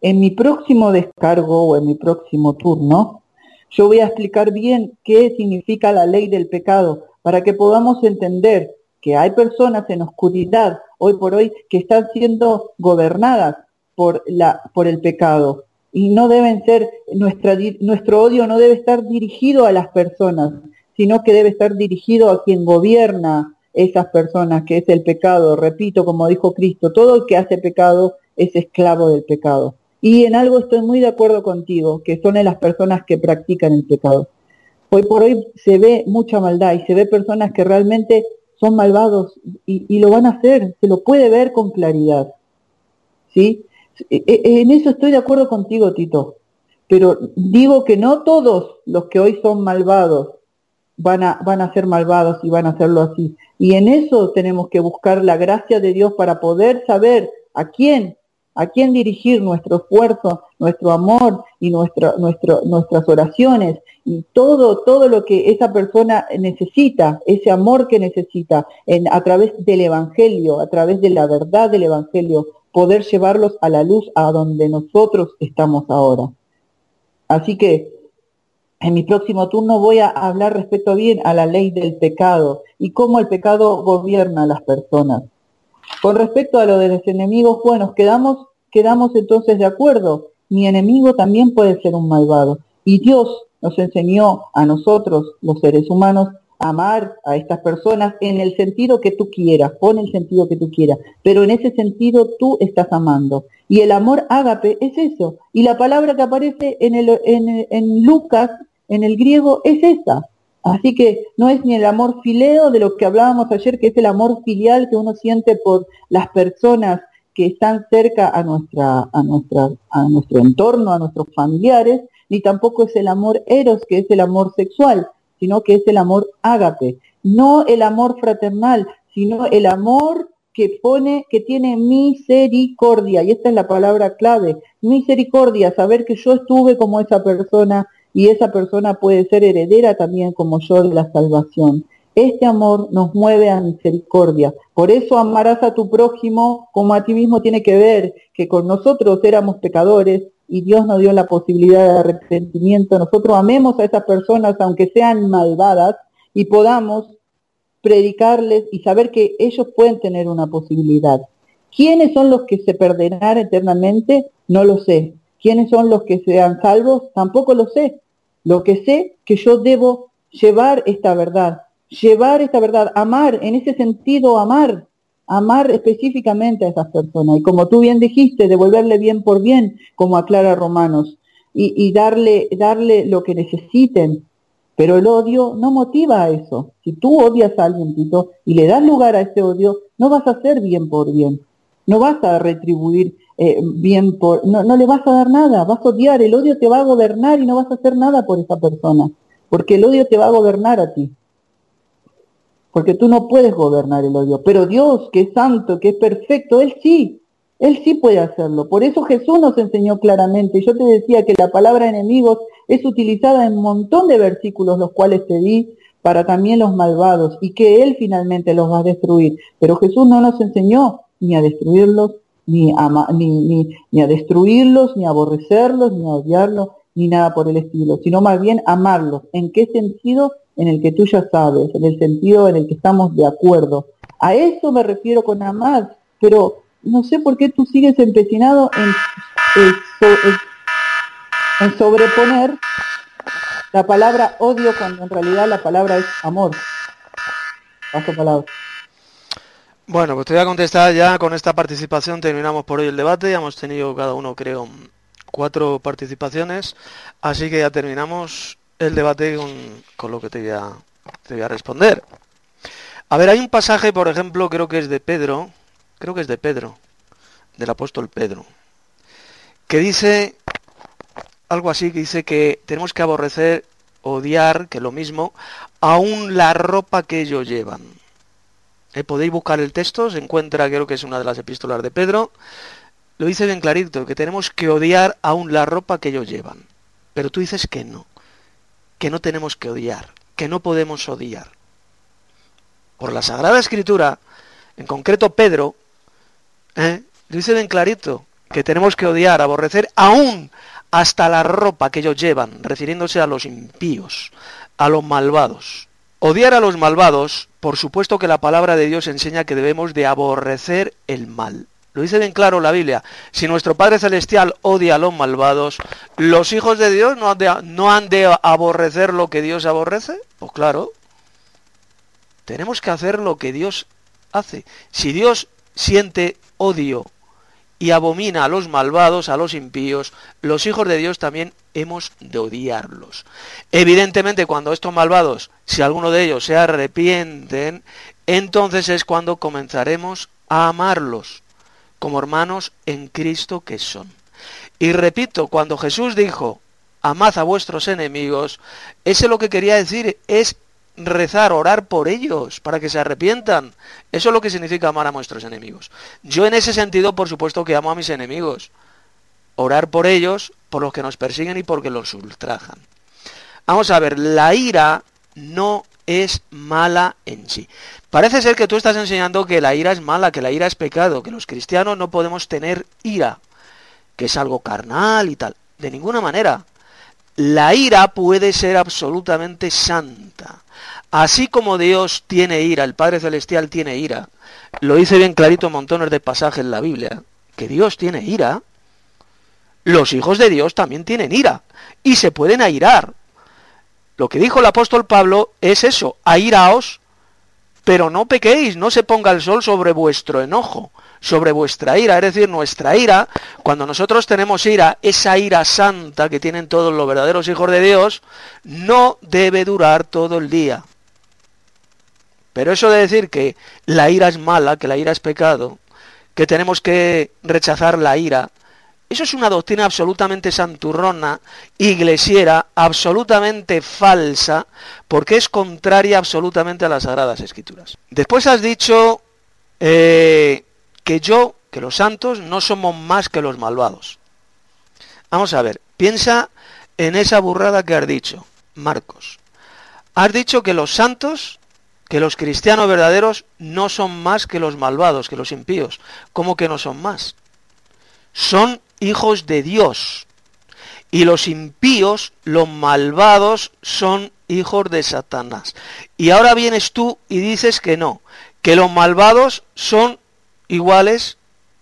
en mi próximo descargo o en mi próximo turno, yo voy a explicar bien qué significa la ley del pecado, para que podamos entender que hay personas en oscuridad hoy por hoy que están siendo gobernadas por la por el pecado y no deben ser nuestra nuestro odio no debe estar dirigido a las personas, sino que debe estar dirigido a quien gobierna esas personas, que es el pecado. Repito, como dijo Cristo, todo el que hace pecado es esclavo del pecado. Y en algo estoy muy de acuerdo contigo, que son en las personas que practican el pecado. Hoy por hoy se ve mucha maldad y se ve personas que realmente son malvados y, y lo van a hacer, se lo puede ver con claridad, ¿sí? En eso estoy de acuerdo contigo, Tito, pero digo que no todos los que hoy son malvados van a, van a ser malvados y van a hacerlo así. Y en eso tenemos que buscar la gracia de Dios para poder saber a quién, a quién dirigir nuestro esfuerzo, nuestro amor y nuestro, nuestro, nuestras oraciones y todo, todo lo que esa persona necesita, ese amor que necesita en, a través del Evangelio, a través de la verdad del Evangelio, poder llevarlos a la luz a donde nosotros estamos ahora. Así que en mi próximo turno voy a hablar respecto bien a la ley del pecado y cómo el pecado gobierna a las personas. Con respecto a lo de los enemigos, bueno, quedamos, quedamos entonces de acuerdo. Mi enemigo también puede ser un malvado. Y Dios nos enseñó a nosotros, los seres humanos, a amar a estas personas en el sentido que tú quieras, pon el sentido que tú quieras, pero en ese sentido tú estás amando. Y el amor ágape es eso. Y la palabra que aparece en, el, en, en Lucas, en el griego, es esa. Así que no es ni el amor fileo de lo que hablábamos ayer, que es el amor filial que uno siente por las personas que están cerca a nuestra, a nuestra, a nuestro entorno, a nuestros familiares, ni tampoco es el amor eros, que es el amor sexual, sino que es el amor ágape. No el amor fraternal, sino el amor que pone, que tiene misericordia, y esta es la palabra clave, misericordia, saber que yo estuve como esa persona, y esa persona puede ser heredera también como yo de la salvación. Este amor nos mueve a misericordia. Por eso amarás a tu prójimo como a ti mismo. Tiene que ver que con nosotros éramos pecadores y Dios nos dio la posibilidad de arrepentimiento. Nosotros amemos a esas personas aunque sean malvadas y podamos predicarles y saber que ellos pueden tener una posibilidad. ¿Quiénes son los que se perderán eternamente? No lo sé. ¿Quiénes son los que sean salvos? Tampoco lo sé. Lo que sé que yo debo llevar esta verdad, llevar esta verdad, amar, en ese sentido amar, amar específicamente a esas personas. Y como tú bien dijiste, devolverle bien por bien, como aclara Romanos, y, y darle, darle lo que necesiten. Pero el odio no motiva a eso. Si tú odias a alguien, Tito, y le das lugar a ese odio, no vas a hacer bien por bien. No vas a retribuir eh, bien por... No, no le vas a dar nada, vas a odiar. El odio te va a gobernar y no vas a hacer nada por esa persona. Porque el odio te va a gobernar a ti. Porque tú no puedes gobernar el odio. Pero Dios, que es santo, que es perfecto, Él sí. Él sí puede hacerlo. Por eso Jesús nos enseñó claramente. Yo te decía que la palabra enemigos es utilizada en un montón de versículos, los cuales te di, para también los malvados. Y que Él finalmente los va a destruir. Pero Jesús no nos enseñó ni a destruirlos, ni a, ni, ni, ni a destruirlos, ni a aborrecerlos, ni a odiarlos, ni nada por el estilo, sino más bien amarlos. ¿En qué sentido? En el que tú ya sabes, en el sentido en el que estamos de acuerdo. A eso me refiero con amar, pero no sé por qué tú sigues empecinado en, en, en, en sobreponer la palabra odio cuando en realidad la palabra es amor. Paso palabra. Bueno, pues te voy a contestar ya. Con esta participación terminamos por hoy el debate. Ya hemos tenido cada uno, creo, cuatro participaciones, así que ya terminamos el debate con, con lo que te voy, a, te voy a responder. A ver, hay un pasaje, por ejemplo, creo que es de Pedro, creo que es de Pedro, del apóstol Pedro, que dice algo así, que dice que tenemos que aborrecer, odiar, que es lo mismo, aún la ropa que ellos llevan. Eh, podéis buscar el texto, se encuentra, creo que es una de las epístolas de Pedro, lo dice bien clarito, que tenemos que odiar aún la ropa que ellos llevan. Pero tú dices que no, que no tenemos que odiar, que no podemos odiar. Por la Sagrada Escritura, en concreto Pedro, eh, lo dice bien clarito, que tenemos que odiar, aborrecer, aún hasta la ropa que ellos llevan, refiriéndose a los impíos, a los malvados. Odiar a los malvados, por supuesto que la palabra de Dios enseña que debemos de aborrecer el mal. Lo dice bien claro la Biblia. Si nuestro Padre Celestial odia a los malvados, ¿los hijos de Dios no han de, no han de aborrecer lo que Dios aborrece? Pues claro. Tenemos que hacer lo que Dios hace. Si Dios siente odio y abomina a los malvados, a los impíos, los hijos de Dios también hemos de odiarlos. Evidentemente, cuando estos malvados, si alguno de ellos se arrepienten, entonces es cuando comenzaremos a amarlos como hermanos en Cristo que son. Y repito, cuando Jesús dijo, amad a vuestros enemigos, ese lo que quería decir es rezar, orar por ellos, para que se arrepientan. Eso es lo que significa amar a nuestros enemigos. Yo en ese sentido, por supuesto que amo a mis enemigos. Orar por ellos, por los que nos persiguen y porque los ultrajan. Vamos a ver, la ira no es mala en sí. Parece ser que tú estás enseñando que la ira es mala, que la ira es pecado, que los cristianos no podemos tener ira, que es algo carnal y tal. De ninguna manera. La ira puede ser absolutamente santa. Así como Dios tiene ira, el Padre Celestial tiene ira, lo dice bien clarito en montones de pasajes en la Biblia, que Dios tiene ira, los hijos de Dios también tienen ira, y se pueden airar. Lo que dijo el apóstol Pablo es eso, airaos, pero no pequéis, no se ponga el sol sobre vuestro enojo, sobre vuestra ira, es decir, nuestra ira, cuando nosotros tenemos ira, esa ira santa que tienen todos los verdaderos hijos de Dios, no debe durar todo el día. Pero eso de decir que la ira es mala, que la ira es pecado, que tenemos que rechazar la ira, eso es una doctrina absolutamente santurrona, iglesiera, absolutamente falsa, porque es contraria absolutamente a las Sagradas Escrituras. Después has dicho eh, que yo, que los santos, no somos más que los malvados. Vamos a ver, piensa en esa burrada que has dicho, Marcos. Has dicho que los santos, que los cristianos verdaderos, no son más que los malvados, que los impíos. ¿Cómo que no son más? Son hijos de Dios. Y los impíos, los malvados, son hijos de Satanás. Y ahora vienes tú y dices que no, que los malvados son iguales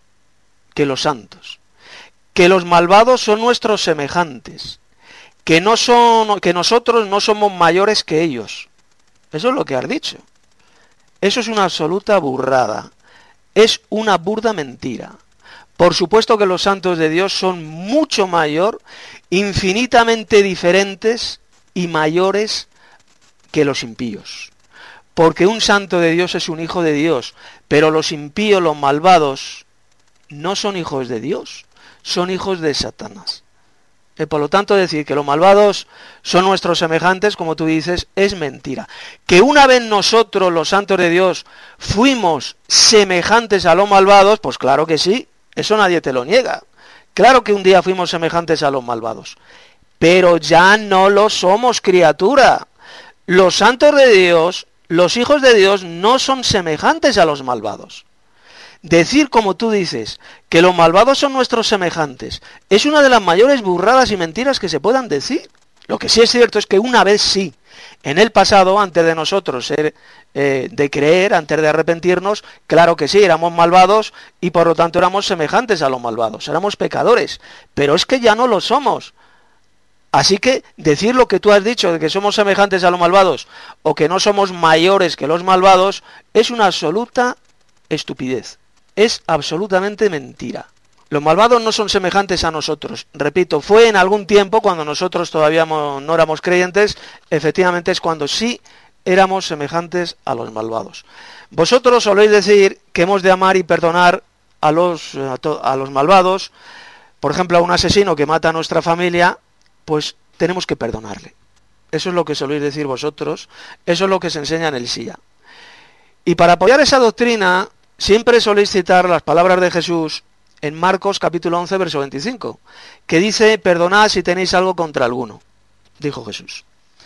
que los santos, que los malvados son nuestros semejantes, que no son, que nosotros no somos mayores que ellos. Eso es lo que has dicho. Eso es una absoluta burrada. Es una burda mentira. Por supuesto que los santos de Dios son mucho mayor, infinitamente diferentes y mayores que los impíos. Porque un santo de Dios es un hijo de Dios, pero los impíos, los malvados, no son hijos de Dios, son hijos de Satanás. Y por lo tanto decir que los malvados son nuestros semejantes, como tú dices, es mentira. Que una vez nosotros, los santos de Dios, fuimos semejantes a los malvados, pues claro que sí, eso nadie te lo niega. Claro que un día fuimos semejantes a los malvados, pero ya no lo somos, criatura. Los santos de Dios, los hijos de Dios, no son semejantes a los malvados. Decir, como tú dices, que los malvados son nuestros semejantes, es una de las mayores burradas y mentiras que se puedan decir. Lo que sí es cierto es que una vez sí, en el pasado, antes de nosotros ser, eh, de creer, antes de arrepentirnos, claro que sí, éramos malvados y por lo tanto éramos semejantes a los malvados, éramos pecadores, pero es que ya no lo somos. Así que decir lo que tú has dicho, de que somos semejantes a los malvados o que no somos mayores que los malvados, es una absoluta estupidez. Es absolutamente mentira. Los malvados no son semejantes a nosotros. Repito, fue en algún tiempo, cuando nosotros todavía no éramos creyentes, efectivamente es cuando sí éramos semejantes a los malvados. Vosotros soléis decir que hemos de amar y perdonar a los, a, to, a los malvados. Por ejemplo, a un asesino que mata a nuestra familia, pues tenemos que perdonarle. Eso es lo que soléis decir vosotros, eso es lo que se enseña en el S I A. Y para apoyar esa doctrina, siempre soléis citar las palabras de Jesús en Marcos capítulo once, verso veinticinco, que dice, perdonad si tenéis algo contra alguno, dijo Jesús.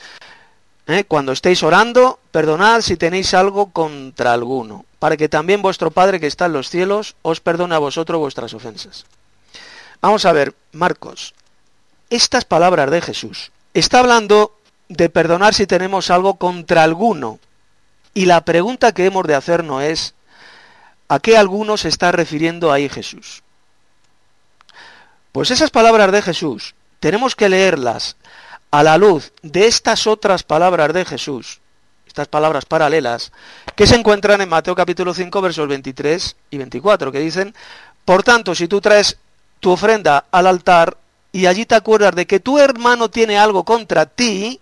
¿Eh? Cuando estéis orando, perdonad si tenéis algo contra alguno, para que también vuestro Padre que está en los cielos os perdone a vosotros vuestras ofensas. Vamos a ver, Marcos, estas palabras de Jesús, está hablando de perdonar si tenemos algo contra alguno. Y la pregunta que hemos de hacernos es, ¿a qué alguno se está refiriendo ahí Jesús? Pues esas palabras de Jesús, tenemos que leerlas a la luz de estas otras palabras de Jesús, estas palabras paralelas, que se encuentran en Mateo capítulo cinco, versos veintitrés y veinticuatro, que dicen, por tanto, si tú traes tu ofrenda al altar y allí te acuerdas de que tu hermano tiene algo contra ti,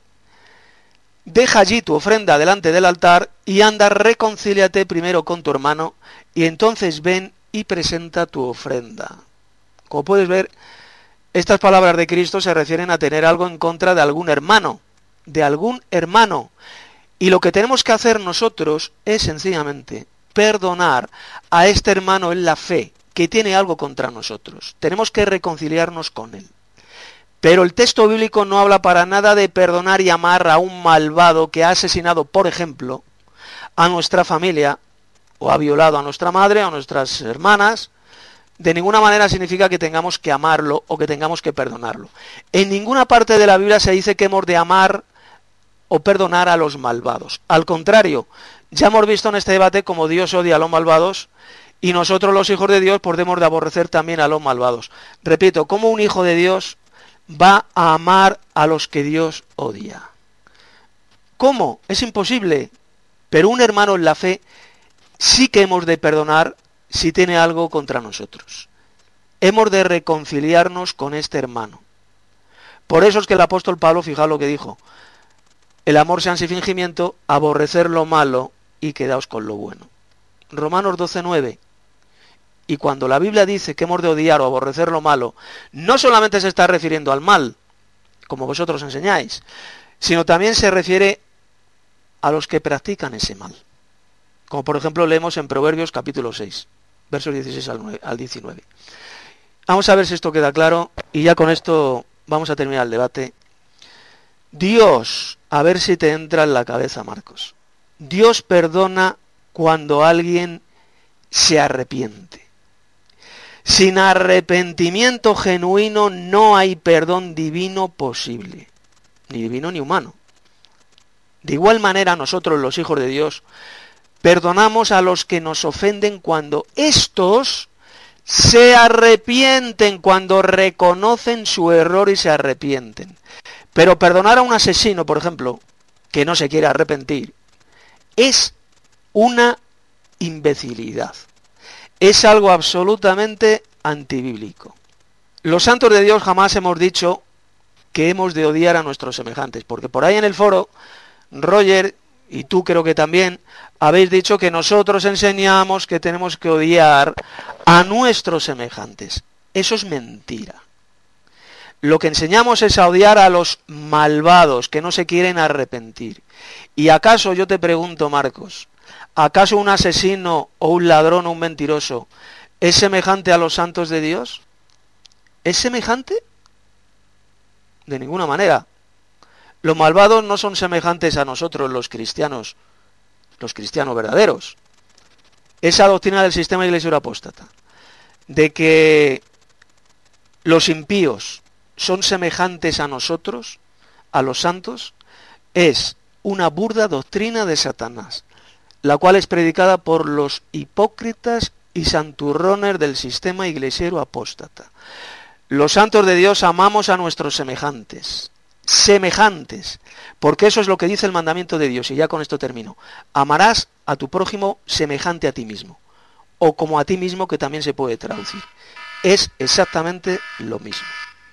deja allí tu ofrenda delante del altar y anda, reconcíliate primero con tu hermano y entonces ven y presenta tu ofrenda. Como puedes ver, estas palabras de Cristo se refieren a tener algo en contra de algún hermano, de algún hermano. Y lo que tenemos que hacer nosotros es sencillamente perdonar a este hermano en la fe que tiene algo contra nosotros. Tenemos que reconciliarnos con él. Pero el texto bíblico no habla para nada de perdonar y amar a un malvado que ha asesinado, por ejemplo, a nuestra familia, o ha violado a nuestra madre o a nuestras hermanas. De ninguna manera significa que tengamos que amarlo o que tengamos que perdonarlo. En ninguna parte de la Biblia se dice que hemos de amar o perdonar a los malvados. Al contrario, ya hemos visto en este debate cómo Dios odia a los malvados y nosotros los hijos de Dios podemos de aborrecer también a los malvados. Repito, ¿cómo un hijo de Dios va a amar a los que Dios odia? ¿Cómo? Es imposible. Pero un hermano en la fe sí que hemos de perdonar si tiene algo contra nosotros. Hemos de reconciliarnos con este hermano. Por eso es que el apóstol Pablo, fijaos lo que dijo, el amor sea sin fingimiento, aborrecer lo malo y quedaos con lo bueno. Romanos doce nueve. Y cuando la Biblia dice que hemos de odiar o aborrecer lo malo, no solamente se está refiriendo al mal, como vosotros enseñáis, sino también se refiere a los que practican ese mal. Como por ejemplo leemos en Proverbios capítulo seis, versos dieciséis al diecinueve. Vamos a ver si esto queda claro y ya con esto vamos a terminar el debate. Dios, a ver si te entra en la cabeza, Marcos. Dios perdona cuando alguien se arrepiente. Sin arrepentimiento genuino no hay perdón divino posible, ni divino ni humano. De igual manera nosotros, los hijos de Dios, perdonamos a los que nos ofenden cuando éstos se arrepienten, cuando reconocen su error y se arrepienten. Pero perdonar a un asesino, por ejemplo, que no se quiere arrepentir, es una imbecilidad. Es algo absolutamente antibíblico. Los santos de Dios jamás hemos dicho que hemos de odiar a nuestros semejantes, porque por ahí en el foro, Roger, y tú creo que también, habéis dicho que nosotros enseñamos que tenemos que odiar a nuestros semejantes. Eso es mentira. Lo que enseñamos es a odiar a los malvados que no se quieren arrepentir. ¿Y acaso, yo te pregunto, Marcos, acaso un asesino o un ladrón o un mentiroso es semejante a los santos de Dios? ¿Es semejante? De ninguna manera. Los malvados no son semejantes a nosotros, los cristianos, los cristianos verdaderos. Esa doctrina del sistema iglesia apóstata, de que los impíos son semejantes a nosotros, a los santos, es una burda doctrina de Satanás, la cual es predicada por los hipócritas y santurrones del sistema iglesiero apóstata. Los santos de Dios amamos a nuestros semejantes, semejantes, porque eso es lo que dice el mandamiento de Dios, y ya con esto termino. Amarás a tu prójimo semejante a ti mismo, o como a ti mismo, que también se puede traducir. Es exactamente lo mismo.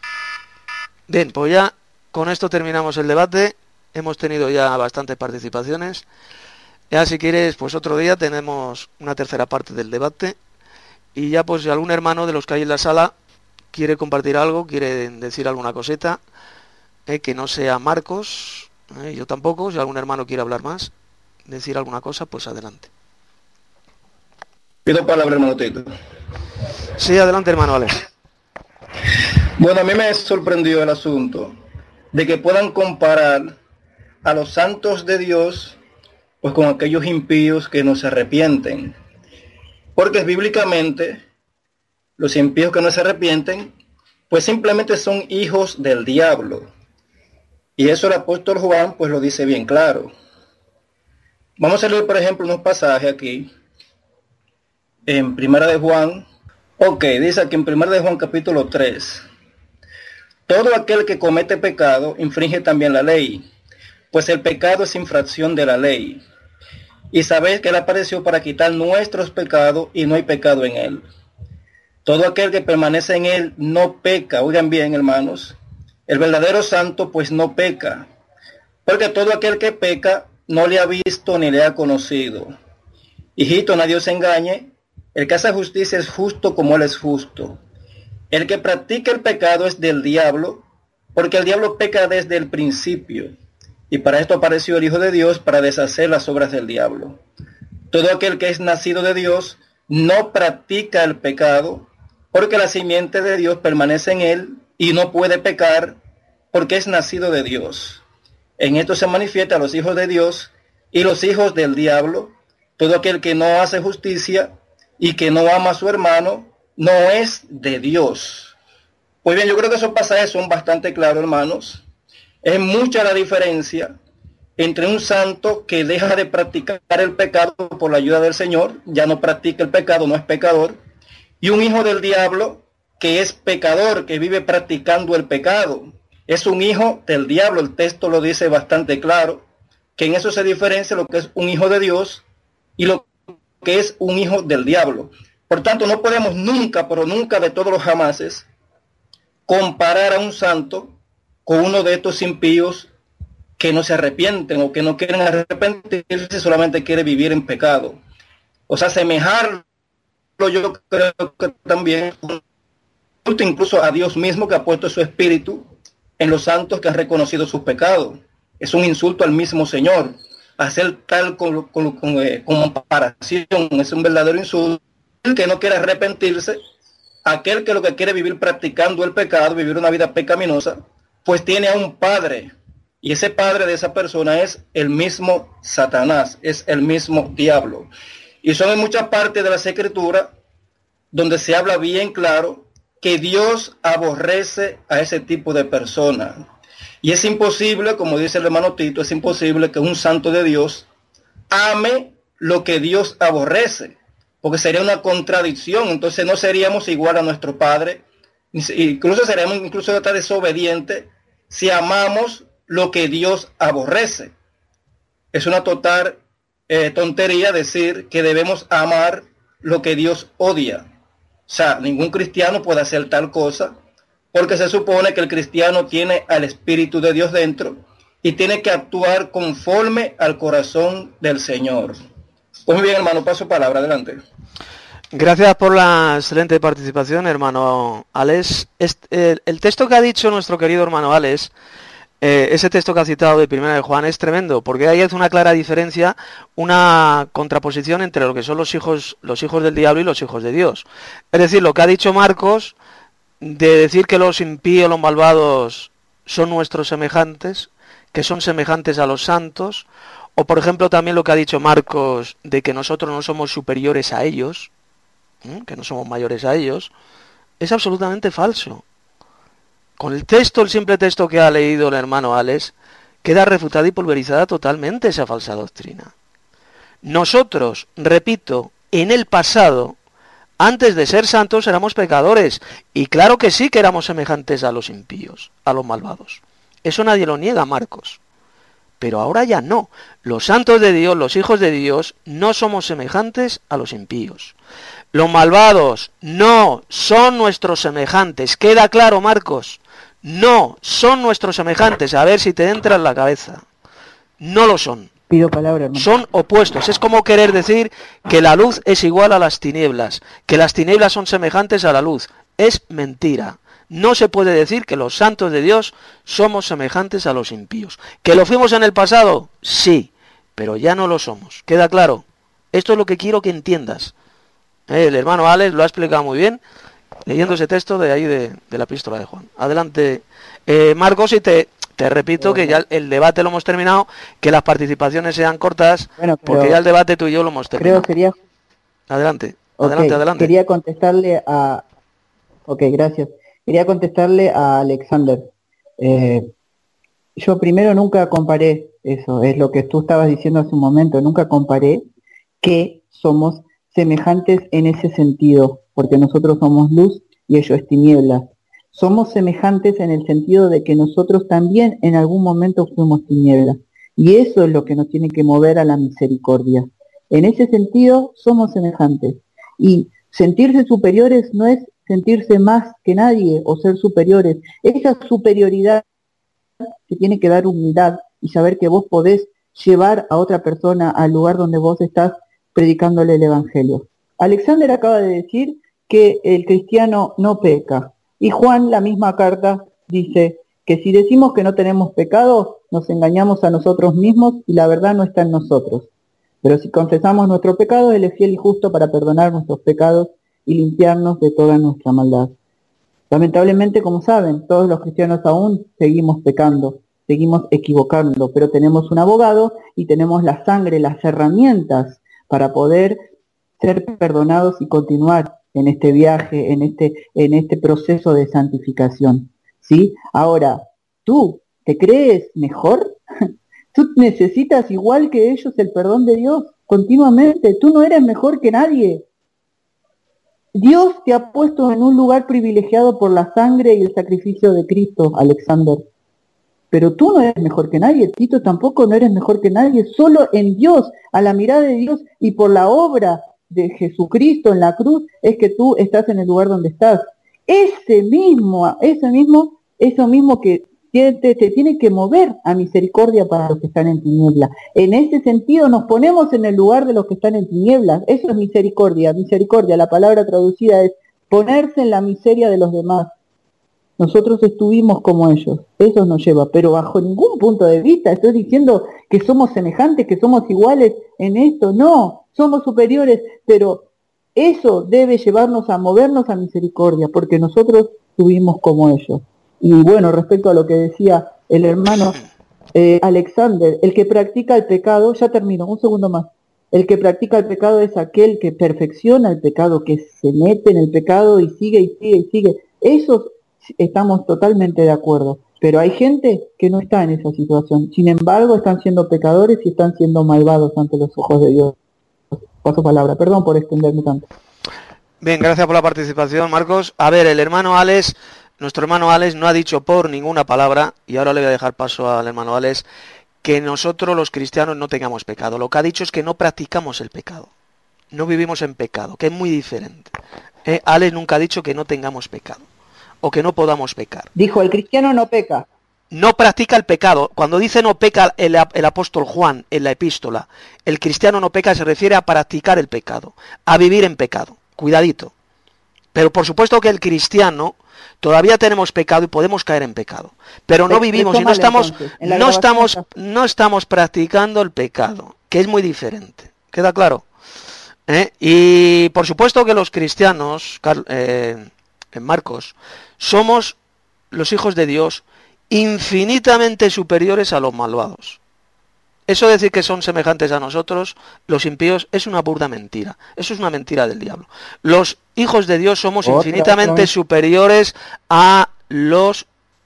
Bien, pues ya con esto terminamos el debate. Hemos tenido ya bastantes participaciones. Ya si quieres, pues otro día tenemos una tercera parte del debate. Y ya pues si algún hermano de los que hay en la sala quiere compartir algo, quiere decir alguna coseta, eh, que no sea Marcos, eh, yo tampoco, si algún hermano quiere hablar más, decir alguna cosa, pues adelante. Pido palabra, hermano Tito. Sí, adelante, hermano Alex. Bueno, a mí me sorprendió el asunto de que puedan comparar a los santos de Dios pues con aquellos impíos que no se arrepienten. Porque bíblicamente los impíos que no se arrepienten pues simplemente son hijos del diablo. Y eso el apóstol Juan pues lo dice bien claro. Vamos a leer, por ejemplo, unos pasajes aquí en Primera de Juan. Ok, dice aquí en Primera de Juan capítulo tres. Todo aquel que comete pecado infringe también la ley, pues el pecado es infracción de la ley. Y sabéis que él apareció para quitar nuestros pecados y no hay pecado en él. Todo aquel que permanece en él no peca. Oigan bien, hermanos. El verdadero santo pues no peca. Porque todo aquel que peca no le ha visto ni le ha conocido. Hijito, nadie os engañe. El que hace justicia es justo como él es justo. El que practica el pecado es del diablo, porque el diablo peca desde el principio. Y para esto apareció el Hijo de Dios, para deshacer las obras del diablo. Todo aquel que es nacido de Dios no practica el pecado, porque la simiente de Dios permanece en él y no puede pecar, porque es nacido de Dios. En esto se manifiesta los hijos de Dios y los hijos del diablo. Todo aquel que no hace justicia y que no ama a su hermano no es de Dios. Pues bien, yo creo que esos pasajes son bastante claros, hermanos. Es mucha la diferencia entre un santo que deja de practicar el pecado por la ayuda del Señor, ya no practica el pecado, no es pecador, y un hijo del diablo que es pecador, que vive practicando el pecado. Es un hijo del diablo, el texto lo dice bastante claro, que en eso se diferencia lo que es un hijo de Dios y lo que es un hijo del diablo. Por tanto, no podemos nunca, pero nunca de todos los jamases, comparar a un santo con uno de estos impíos que no se arrepienten o que no quieren arrepentirse, solamente quiere vivir en pecado. O sea, asemejarlo yo creo que también incluso a Dios mismo, que ha puesto su espíritu en los santos que han reconocido sus pecados. Es un insulto al mismo Señor. Hacer tal con, con, con, eh, comparación es un verdadero insulto. El que no quiere arrepentirse, aquel que lo que quiere vivir practicando el pecado, vivir una vida pecaminosa, pues tiene a un padre, y ese padre de esa persona es el mismo Satanás, es el mismo diablo. Y son en muchas partes de las Escrituras donde se habla bien claro que Dios aborrece a ese tipo de personas. Y es imposible, como dice el hermano Tito, es imposible que un santo de Dios ame lo que Dios aborrece, porque sería una contradicción. Entonces no seríamos igual a nuestro Padre, incluso seríamos incluso hasta desobedientes si amamos lo que Dios aborrece. Es una total eh, tontería decir que debemos amar lo que Dios odia. O sea, ningún cristiano puede hacer tal cosa, porque se supone que el cristiano tiene al Espíritu de Dios dentro y tiene que actuar conforme al corazón del Señor. Pues muy bien, hermano, paso palabra, adelante. Gracias por la excelente participación, hermano Alex. Este, el, el texto que ha dicho nuestro querido hermano Alex, eh, ese texto que ha citado de Primera de Juan, es tremendo, porque ahí hace una clara diferencia, una contraposición entre lo que son los hijos, los hijos del diablo y los hijos de Dios. Es decir, lo que ha dicho Marcos, de decir que los impíos, los malvados, son nuestros semejantes, que son semejantes a los santos, o por ejemplo también lo que ha dicho Marcos, de que nosotros no somos superiores a ellos, ¿eh? que no somos mayores a ellos, es absolutamente falso. Con el texto, el simple texto que ha leído el hermano Alex, queda refutada y pulverizada totalmente esa falsa doctrina. Nosotros, repito, en el pasado, antes de ser santos éramos pecadores, y claro que sí que éramos semejantes a los impíos, a los malvados. Eso nadie lo niega, Marcos. Pero ahora ya no. Los santos de Dios, los hijos de Dios, no somos semejantes a los impíos. Los malvados no son nuestros semejantes. Queda claro, Marcos. No son nuestros semejantes. A ver si te entra en la cabeza. No lo son. Pido palabra, hermano. Son opuestos. Es como querer decir que la luz es igual a las tinieblas, que las tinieblas son semejantes a la luz. Es mentira. No se puede decir que los santos de Dios somos semejantes a los impíos. ¿Que lo fuimos en el pasado? Sí, pero ya no lo somos. ¿Queda claro? Esto es lo que quiero que entiendas. El hermano Alex lo ha explicado muy bien, leyendo ese texto de ahí de, de la epístola de Juan. Adelante, eh, Marcos, y te, te repito que ya el debate lo hemos terminado, que las participaciones sean cortas, bueno, porque ya el debate tú y yo lo hemos terminado. Creo sería... Adelante, okay, adelante, adelante. Quería contestarle a... Ok, gracias. quería contestarle a Alexander. Eh, yo primero nunca comparé eso, es lo que tú estabas diciendo hace un momento, nunca comparé que somos semejantes en ese sentido, porque nosotros somos luz y ellos tinieblas. Somos semejantes en el sentido de que nosotros también en algún momento fuimos tinieblas, y eso es lo que nos tiene que mover a la misericordia. En ese sentido somos semejantes, y sentirse superiores no es sentirse más que nadie o ser superiores. Esa superioridad que tiene que dar humildad y saber que vos podés llevar a otra persona al lugar donde vos estás predicándole el Evangelio. Alexander acaba de decir que el cristiano no peca, y Juan, la misma carta, dice que si decimos que no tenemos pecado, nos engañamos a nosotros mismos y la verdad no está en nosotros. Pero si confesamos nuestro pecado, Él es fiel y justo para perdonar nuestros pecados y limpiarnos de toda nuestra maldad. Lamentablemente, como saben, todos los cristianos aún seguimos pecando, seguimos equivocando, pero tenemos un abogado y tenemos la sangre, las herramientas para poder ser perdonados y continuar en este viaje, en este, en este proceso de santificación, ¿sí? Ahora, ¿tú te crees mejor? Tú necesitas igual que ellos el perdón de Dios continuamente. Tú no eres mejor que nadie. Dios te ha puesto en un lugar privilegiado por la sangre y el sacrificio de Cristo, Alexander. Pero tú no eres mejor que nadie, Tito tampoco no eres mejor que nadie. Solo en Dios, a la mirada de Dios y por la obra de Jesucristo en la cruz, es que tú estás en el lugar donde estás. Ese mismo, ese mismo, eso mismo que te, te, te tiene que mover a misericordia para los que están en tinieblas. En ese sentido nos ponemos en el lugar de los que están en tinieblas. Eso es misericordia. Misericordia, la palabra traducida es ponerse en la miseria de los demás. Nosotros estuvimos como ellos, eso nos lleva, pero bajo ningún punto de vista estoy diciendo que somos semejantes, que somos iguales en esto, no, somos superiores, pero eso debe llevarnos a movernos a misericordia, porque nosotros estuvimos como ellos. Y bueno, respecto a lo que decía el hermano eh, Alexander, el que practica el pecado, ya termino, un segundo más, el que practica el pecado es aquel que perfecciona el pecado, que se mete en el pecado y sigue y sigue y sigue, esos estamos totalmente de acuerdo, pero hay gente que no está en esa situación, sin embargo están siendo pecadores y están siendo malvados ante los ojos de Dios. Paso palabra, perdón por extenderme tanto. Bien, gracias por la participación, Marcos. A ver, el hermano Alex, nuestro hermano Alex no ha dicho por ninguna palabra, y ahora le voy a dejar paso al hermano Alex, que nosotros los cristianos no tengamos pecado. Lo que ha dicho es que no practicamos el pecado, no vivimos en pecado, que es muy diferente. ¿Eh? Alex nunca ha dicho que no tengamos pecado o que no podamos pecar. Dijo, el cristiano no peca. No practica el pecado. Cuando dice no peca el, el apóstol Juan en la epístola, el cristiano no peca, se refiere a practicar el pecado, a vivir en pecado. Cuidadito. Pero por supuesto que el cristiano todavía tenemos pecado y podemos caer en pecado. Pero no vivimos y no estamos, no estamos, no estamos practicando el pecado, que es muy diferente. ¿Queda claro? ¿Eh? Y por supuesto que los cristianos, eh, en Marcos, somos los hijos de Dios infinitamente superiores a los malvados. Eso de decir que son semejantes a nosotros, los impíos, es una burda mentira. Eso es una mentira del diablo. Los hijos de Dios somos Otra infinitamente vez. superiores a los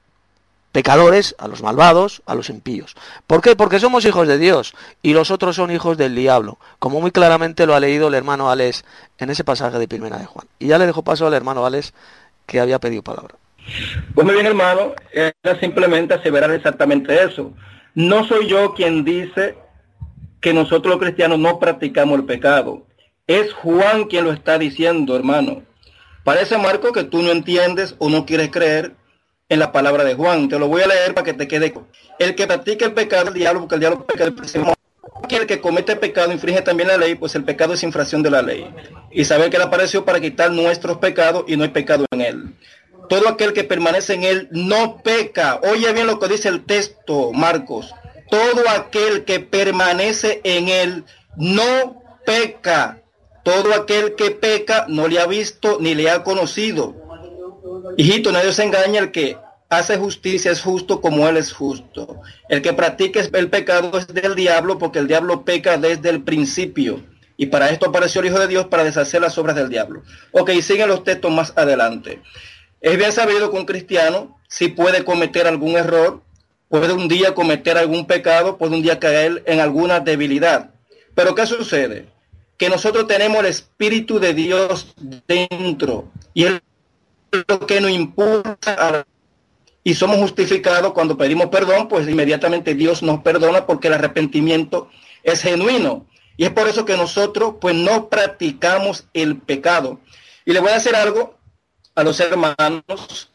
pecadores, a los malvados, a los impíos. ¿Por qué? Porque somos hijos de Dios y los otros son hijos del diablo, como muy claramente lo ha leído el hermano Alex en ese pasaje de Primera de Juan. Y ya le dejo paso al hermano Alex, que había pedido palabra. Pues muy bien, hermano, era simplemente aseverar exactamente eso. No soy yo quien dice que nosotros los cristianos no practicamos el pecado. Es Juan quien lo está diciendo, hermano. Parece, Marco, que tú no entiendes o no quieres creer en la palabra de Juan. Te lo voy a leer para que te quede. El que practica el pecado del diablo, porque el diablo peca del pecado. El que comete pecado infringe también la ley, pues el pecado es infracción de la ley. Y saber que él apareció para quitar nuestros pecados y no hay pecado en él. Todo aquel que permanece en él no peca. Oye bien lo que dice el texto, Marcos. Todo aquel que permanece en él no peca. Todo aquel que peca no le ha visto ni le ha conocido. Hijito, nadie se engaña, el que hace justicia es justo como él es justo. El que practica el pecado es del diablo, porque el diablo peca desde el principio. Y para esto apareció el Hijo de Dios, para deshacer las obras del diablo. Ok, siguen los textos más adelante. Es bien sabido que un cristiano sí puede cometer algún error, puede un día cometer algún pecado, puede un día caer en alguna debilidad. Pero ¿qué sucede? Que nosotros tenemos el Espíritu de Dios dentro y es lo que nos impulsa a... y somos justificados cuando pedimos perdón, pues inmediatamente Dios nos perdona porque el arrepentimiento es genuino. Y es por eso que nosotros pues no practicamos el pecado. Y le voy a decir algo a los hermanos.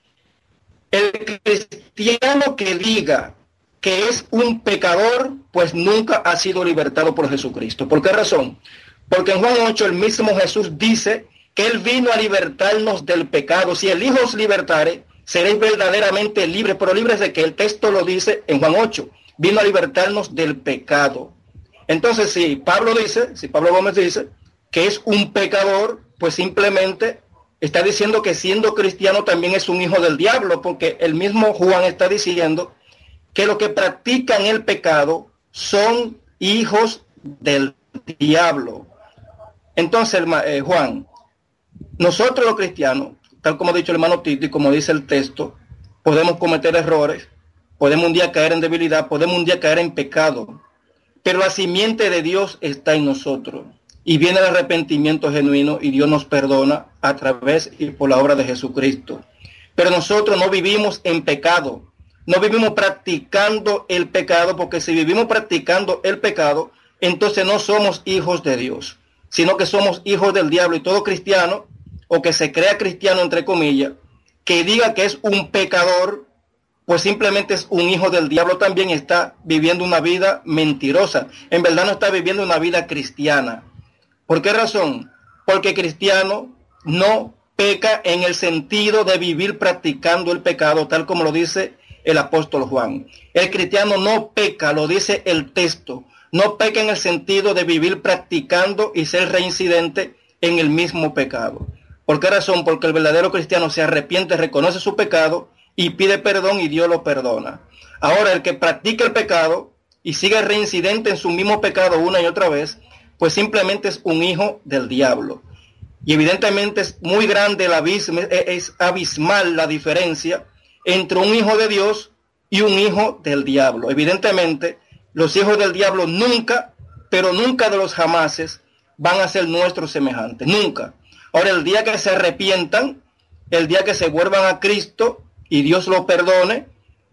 El cristiano que diga que es un pecador, pues nunca ha sido libertado por Jesucristo. ¿Por qué razón? Porque en Juan ocho el mismo Jesús dice que Él vino a libertarnos del pecado. Si el Hijo os libertare, seréis verdaderamente libres. Pero libres de que el texto lo dice en Juan ocho. Vino a libertarnos del pecado. Entonces, si Pablo dice, si Pablo Gómez dice que es un pecador, pues simplemente está diciendo que siendo cristiano también es un hijo del diablo, porque el mismo Juan está diciendo que los que practican el pecado son hijos del diablo. Entonces, eh, Juan, nosotros los cristianos, tal como ha dicho el hermano Tito y como dice el texto, podemos cometer errores, podemos un día caer en debilidad, podemos un día caer en pecado, pero la simiente de Dios está en nosotros. Y viene el arrepentimiento genuino y Dios nos perdona a través y por la obra de Jesucristo. Pero nosotros no vivimos en pecado, no vivimos practicando el pecado, porque si vivimos practicando el pecado, entonces no somos hijos de Dios, sino que somos hijos del diablo. Y todo cristiano, o que se crea cristiano entre comillas, que diga que es un pecador, pues simplemente es un hijo del diablo, también está viviendo una vida mentirosa. En verdad no está viviendo una vida cristiana. ¿Por qué razón? Porque cristiano no peca en el sentido de vivir practicando el pecado, tal como lo dice el apóstol Juan. El cristiano no peca, lo dice el texto, no peca en el sentido de vivir practicando y ser reincidente en el mismo pecado. ¿Por qué razón? Porque el verdadero cristiano se arrepiente, reconoce su pecado y pide perdón y Dios lo perdona. Ahora, el que practica el pecado y sigue reincidente en su mismo pecado una y otra vez, pues simplemente es un hijo del diablo. Y evidentemente es muy grande el abismo, es abismal la diferencia entre un hijo de Dios y un hijo del diablo. Evidentemente, los hijos del diablo nunca, pero nunca de los jamases, van a ser nuestros semejantes, nunca. Ahora, el día que se arrepientan, el día que se vuelvan a Cristo y Dios los perdone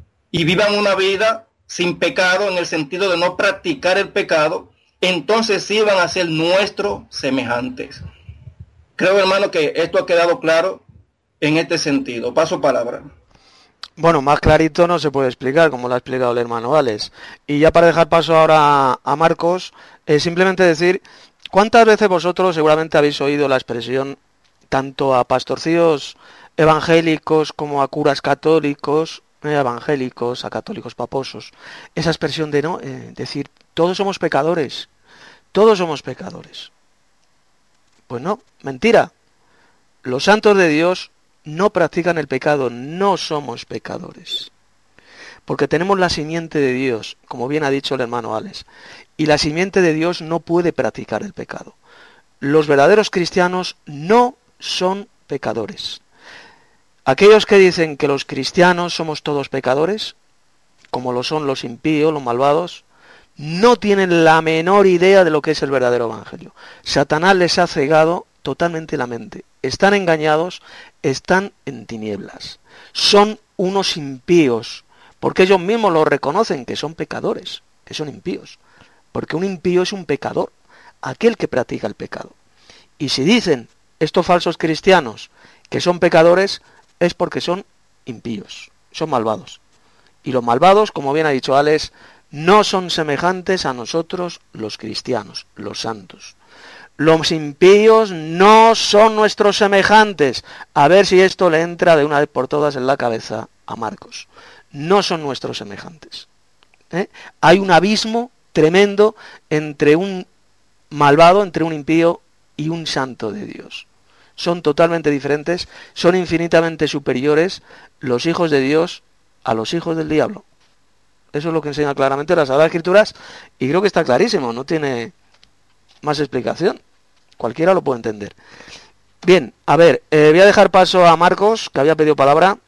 y vivan una vida sin pecado, en el sentido de no practicar el pecado, entonces sí van a ser nuestros semejantes. Creo, hermano, que esto ha quedado claro en este sentido. Paso palabra. Bueno, más clarito no se puede explicar, como lo ha explicado el hermano Alex. Y ya para dejar paso ahora a Marcos, eh, simplemente decir, ¿cuántas veces vosotros seguramente habéis oído la expresión, tanto a pastorcillos evangélicos como a curas católicos, eh, evangélicos, a católicos paposos, esa expresión de no, eh, decir, todos somos pecadores, todos somos pecadores? Pues no, mentira. Los santos de Dios no practican el pecado, no somos pecadores. Porque tenemos la simiente de Dios, como bien ha dicho el hermano Alex, y la simiente de Dios no puede practicar el pecado. Los verdaderos cristianos no son pecadores. Aquellos que dicen que los cristianos somos todos pecadores, como lo son los impíos, los malvados, no tienen la menor idea de lo que es el verdadero evangelio. Satanás les ha cegado totalmente la mente. Están engañados, están en tinieblas. Son unos impíos, porque ellos mismos lo reconocen, que son pecadores, que son impíos. Porque un impío es un pecador, aquel que practica el pecado. Y si dicen estos falsos cristianos que son pecadores, es porque son impíos, son malvados. Y los malvados, como bien ha dicho Alex, no son semejantes a nosotros los cristianos, los santos. Los impíos no son nuestros semejantes. A ver si esto le entra de una vez por todas en la cabeza a Marcos. No son nuestros semejantes. ¿Eh? Hay un abismo tremendo entre un malvado, entre un impío y un santo de Dios. Son totalmente diferentes, son infinitamente superiores los hijos de Dios a los hijos del diablo. Eso es lo que enseña claramente las Sagradas Escrituras y creo que está clarísimo, no tiene más explicación. Cualquiera lo puede entender. Bien, a ver, eh, voy a dejar paso a Marcos, que había pedido palabra,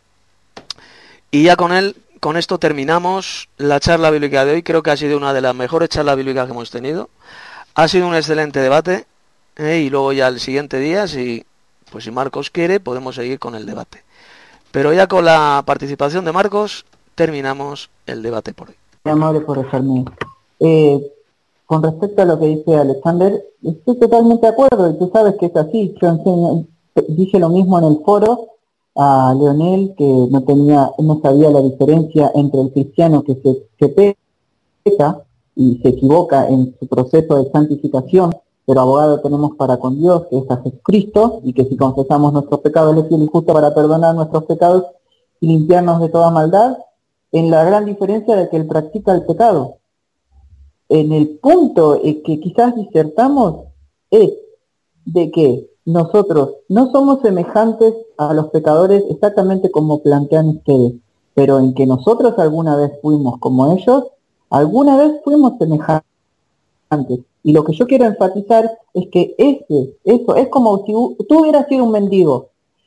y ya con él, con esto terminamos la charla bíblica de hoy. Creo que ha sido una de las mejores charlas bíblicas que hemos tenido. Ha sido un excelente debate, eh, y luego ya el siguiente día, si, pues si Marcos quiere, podemos seguir con el debate. Pero ya con la participación de Marcos, terminamos el debate por hoy. Muy amable por dejarme. Eh, con respecto a lo que dice Alexander, estoy totalmente de acuerdo, y tú sabes que es así. Yo enseño, dije lo mismo en el foro a Leonel, que no tenía, no sabía la diferencia entre el cristiano que se, se peca y se equivoca en su proceso de santificación, pero abogado tenemos para con Dios, que es a Jesucristo, y que si confesamos nuestros pecados, Él es fiel y justo para perdonar nuestros pecados y limpiarnos de toda maldad, en la gran diferencia de que Él practica el pecado. En el punto en que quizás disertamos es de que nosotros no somos semejantes a los pecadores exactamente como plantean ustedes, pero en que nosotros alguna vez fuimos como ellos, alguna vez fuimos semejantes. Y lo que yo quiero enfatizar es que ese, eso, es como si tú hubieras sido un mendigo.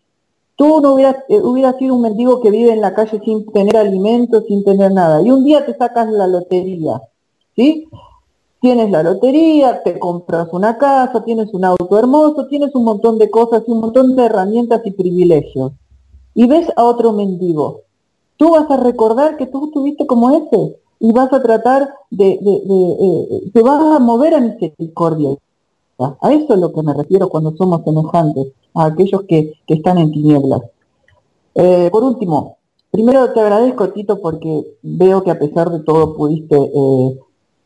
Tú no hubieras, eh, hubieras sido un mendigo que vive en la calle sin tener alimento, sin tener nada. Y un día te sacas la lotería, ¿sí? Tienes la lotería, te compras una casa, tienes un auto hermoso, tienes un montón de cosas y un montón de herramientas y privilegios. Y ves a otro mendigo. Tú vas a recordar que tú estuviste como ese y vas a tratar de, de, de, de te vas a mover a misericordia. A eso es lo que me refiero cuando somos semejantes a aquellos que, que están en tinieblas. Eh, por último, primero te agradezco, Tito, porque veo que a pesar de todo pudiste eh,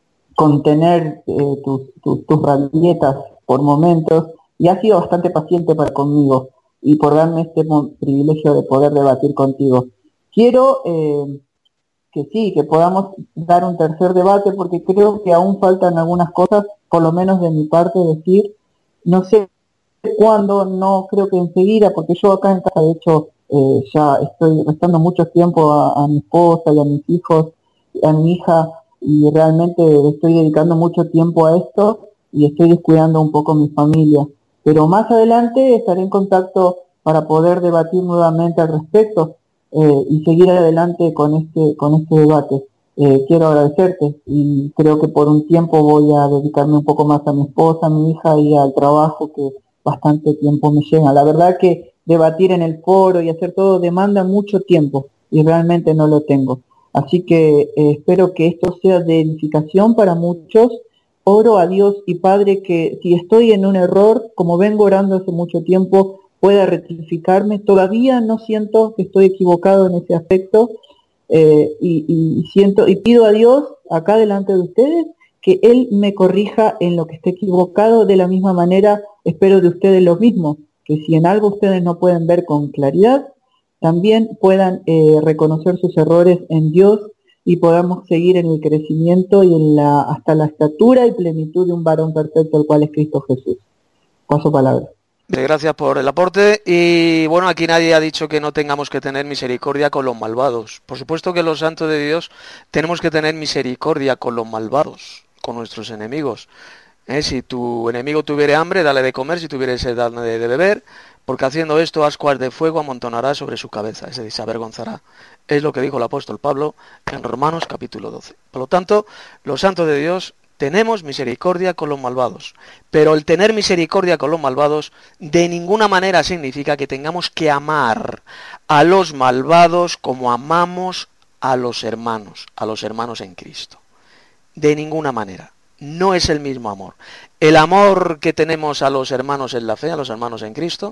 contener eh, tus, tus, tus rabietas por momentos y has sido bastante paciente para conmigo y por darme este privilegio de poder debatir contigo. Quiero eh, que sí, que podamos dar un tercer debate, porque creo que aún faltan algunas cosas, por lo menos de mi parte, decir, no sé cuándo, no creo que enseguida, porque yo acá en casa, de hecho, eh, ya estoy restando mucho tiempo a, a mi esposa y a mis hijos, a mi hija, y realmente estoy dedicando mucho tiempo a esto y estoy descuidando un poco mi familia. Pero más adelante estaré en contacto para poder debatir nuevamente al respecto. Eh, y seguir adelante con este con este debate. Eh, quiero agradecerte y creo que por un tiempo voy a dedicarme un poco más a mi esposa, a mi hija y al trabajo, que bastante tiempo me lleva. La verdad que debatir en el foro y hacer todo demanda mucho tiempo y realmente no lo tengo. Así que eh, espero que esto sea de edificación para muchos. Oro a Dios y Padre que si estoy en un error, como vengo orando hace mucho tiempo, pueda rectificarme. Todavía no siento que estoy equivocado en ese aspecto, eh, y, y siento y pido a Dios acá delante de ustedes que Él me corrija en lo que esté equivocado. De la misma manera espero de ustedes lo mismo, que si en algo ustedes no pueden ver con claridad, también puedan eh, reconocer sus errores en Dios y podamos seguir en el crecimiento y en la hasta la estatura y plenitud de un varón perfecto, el cual es Cristo Jesús. Paso palabra. Gracias por el aporte. Y bueno, aquí nadie ha dicho que no tengamos que tener misericordia con los malvados. Por supuesto que los santos de Dios tenemos que tener misericordia con los malvados, con nuestros enemigos. ¿Eh? Si tu enemigo tuviere hambre, dale de comer; si tuviere sed, dale de beber, porque haciendo esto ascuas de fuego amontonará sobre su cabeza, es decir, se avergonzará. Es lo que dijo el apóstol Pablo en Romanos capítulo doce. Por lo tanto, los santos de Dios tenemos misericordia con los malvados, pero el tener misericordia con los malvados de ninguna manera significa que tengamos que amar a los malvados como amamos a los hermanos, a los hermanos en Cristo. De ninguna manera. No es el mismo amor. El amor que tenemos a los hermanos en la fe, a los hermanos en Cristo,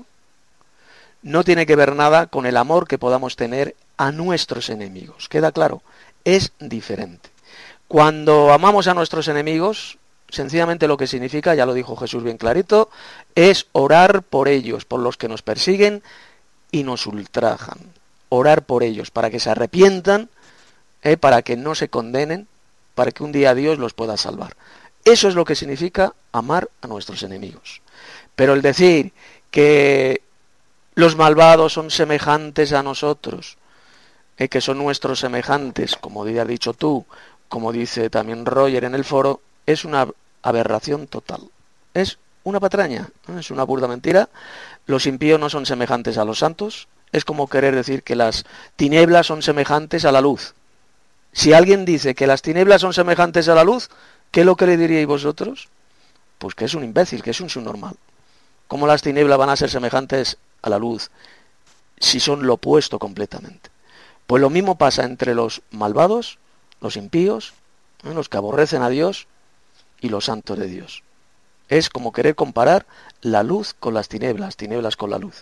no tiene que ver nada con el amor que podamos tener a nuestros enemigos. ¿Queda claro? Es diferente. Cuando amamos a nuestros enemigos, sencillamente lo que significa, ya lo dijo Jesús bien clarito, es orar por ellos, por los que nos persiguen y nos ultrajan. Orar por ellos, para que se arrepientan, eh, para que no se condenen, para que un día Dios los pueda salvar. Eso es lo que significa amar a nuestros enemigos. Pero el decir que los malvados son semejantes a nosotros, eh, que son nuestros semejantes, como has dicho tú, como dice también Roger en el foro, es una aberración total. Es una patraña, ¿no? Es una burda mentira. Los impíos no son semejantes a los santos. Es como querer decir que las tinieblas son semejantes a la luz. Si alguien dice que las tinieblas son semejantes a la luz, ¿qué es lo que le diríais vosotros? Pues que es un imbécil, que es un subnormal. ¿Cómo las tinieblas van a ser semejantes a la luz si son lo opuesto completamente? Pues lo mismo pasa entre los malvados, los impíos, ¿eh? Los que aborrecen a Dios y los santos de Dios. Es como querer comparar la luz con las tinieblas, tinieblas con la luz.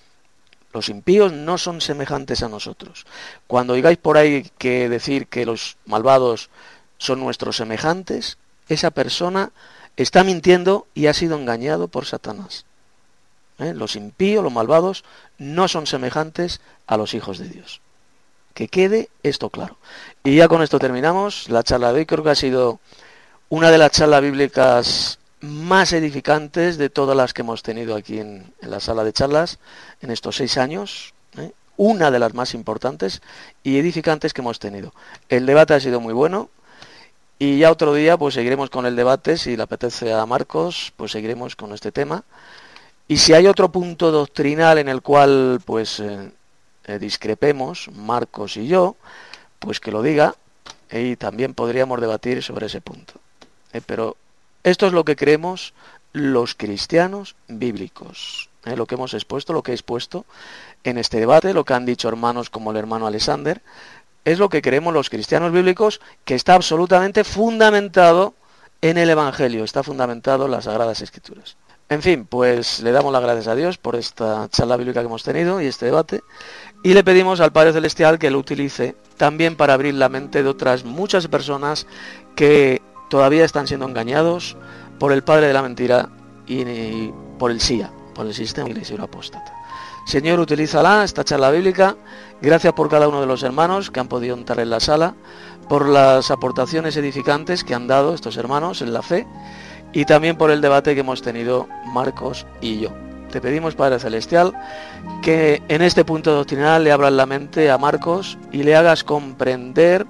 Los impíos no son semejantes a nosotros. Cuando oigáis por ahí que decir que los malvados son nuestros semejantes, esa persona está mintiendo y ha sido engañado por Satanás. ¿Eh? Los impíos, los malvados, no son semejantes a los hijos de Dios. Que quede esto claro. Y ya con esto terminamos. La charla de hoy creo que ha sido una de las charlas bíblicas más edificantes de todas las que hemos tenido aquí en, en la sala de charlas en estos seis años, ¿eh? Una de las más importantes y edificantes que hemos tenido. El debate ha sido muy bueno y ya otro día pues seguiremos con el debate. Si le apetece a Marcos, pues seguiremos con este tema. Y si hay otro punto doctrinal en el cual pues eh, eh, discrepemos, Marcos y yo, pues que lo diga y también podríamos debatir sobre ese punto. Eh, pero esto es lo que creemos los cristianos bíblicos, ¿eh? Lo que hemos expuesto, lo que he expuesto en este debate, lo que han dicho hermanos como el hermano Alexander, es lo que creemos los cristianos bíblicos, que está absolutamente fundamentado en el Evangelio, está fundamentado en las Sagradas Escrituras. En fin, pues le damos las gracias a Dios por esta charla bíblica que hemos tenido y este debate, y le pedimos al Padre Celestial que lo utilice también para abrir la mente de otras muchas personas que todavía están siendo engañados por el padre de la mentira y, y por el S I A, por el sistema iglesia apóstata. Señor, utilízala, esta charla bíblica. Gracias por cada uno de los hermanos que han podido entrar en la sala, por las aportaciones edificantes que han dado estos hermanos en la fe y también por el debate que hemos tenido Marcos y yo. Te pedimos, Padre Celestial, que en este punto doctrinal le abras la mente a Marcos y le hagas comprender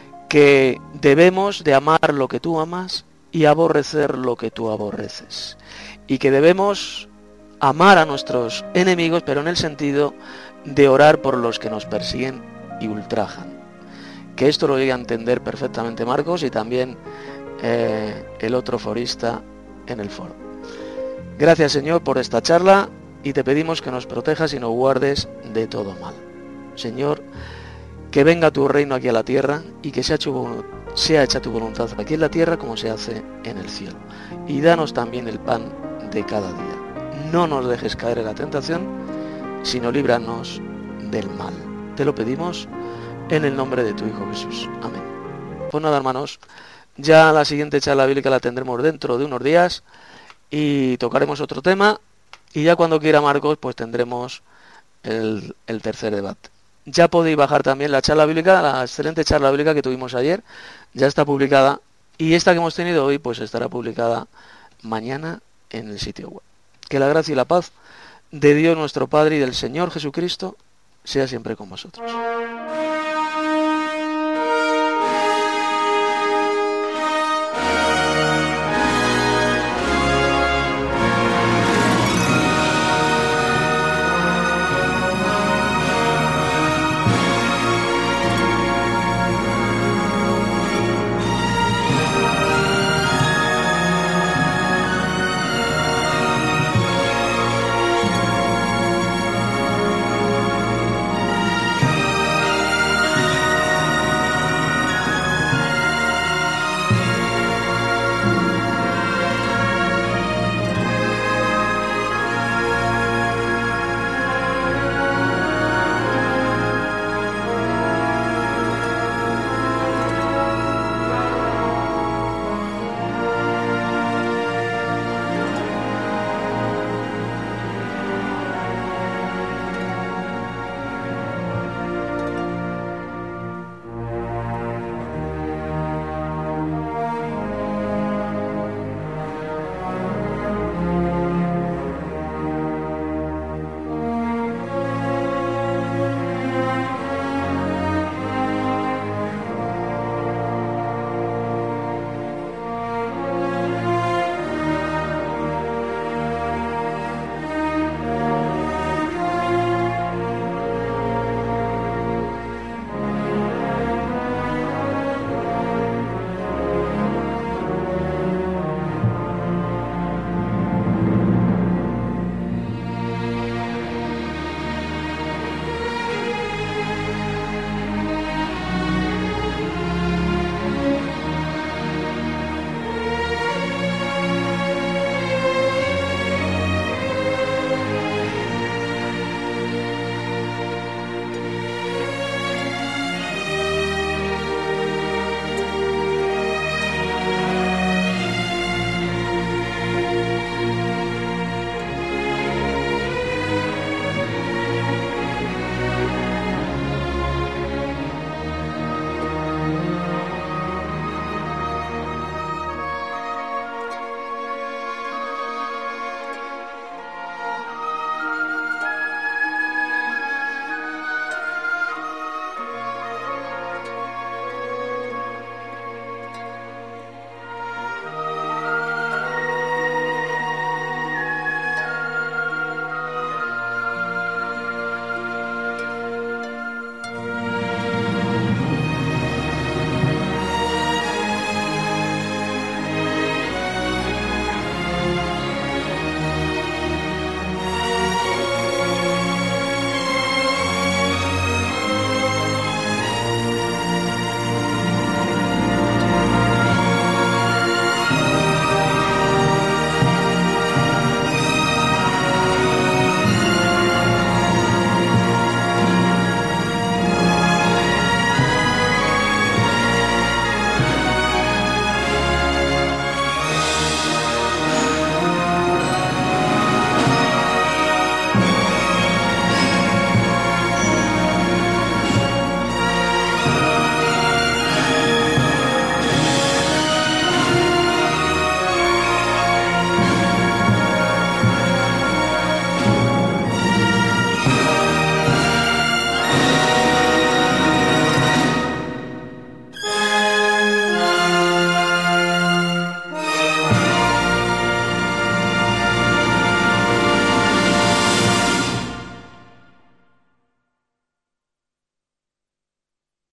que debemos de amar lo que tú amas y aborrecer lo que tú aborreces. Y que debemos amar a nuestros enemigos, pero en el sentido de orar por los que nos persiguen y ultrajan. Que esto lo llegue a entender perfectamente Marcos y también eh, el otro forista en el foro. Gracias, Señor, por esta charla y te pedimos que nos protejas y nos guardes de todo mal. Señor, que venga tu reino aquí a la tierra y que sea, tu, sea hecha tu voluntad aquí en la tierra como se hace en el cielo. Y danos también el pan de cada día. No nos dejes caer en la tentación, sino líbranos del mal. Te lo pedimos en el nombre de tu Hijo Jesús. Amén. Pues nada, hermanos, ya la siguiente charla bíblica la tendremos dentro de unos días y tocaremos otro tema y ya cuando quiera Marcos pues tendremos el, el tercer debate. Ya podéis bajar también la charla bíblica, la excelente charla bíblica que tuvimos ayer, ya está publicada y esta que hemos tenido hoy pues estará publicada mañana en el sitio web. Que la gracia y la paz de Dios nuestro Padre y del Señor Jesucristo sea siempre con vosotros.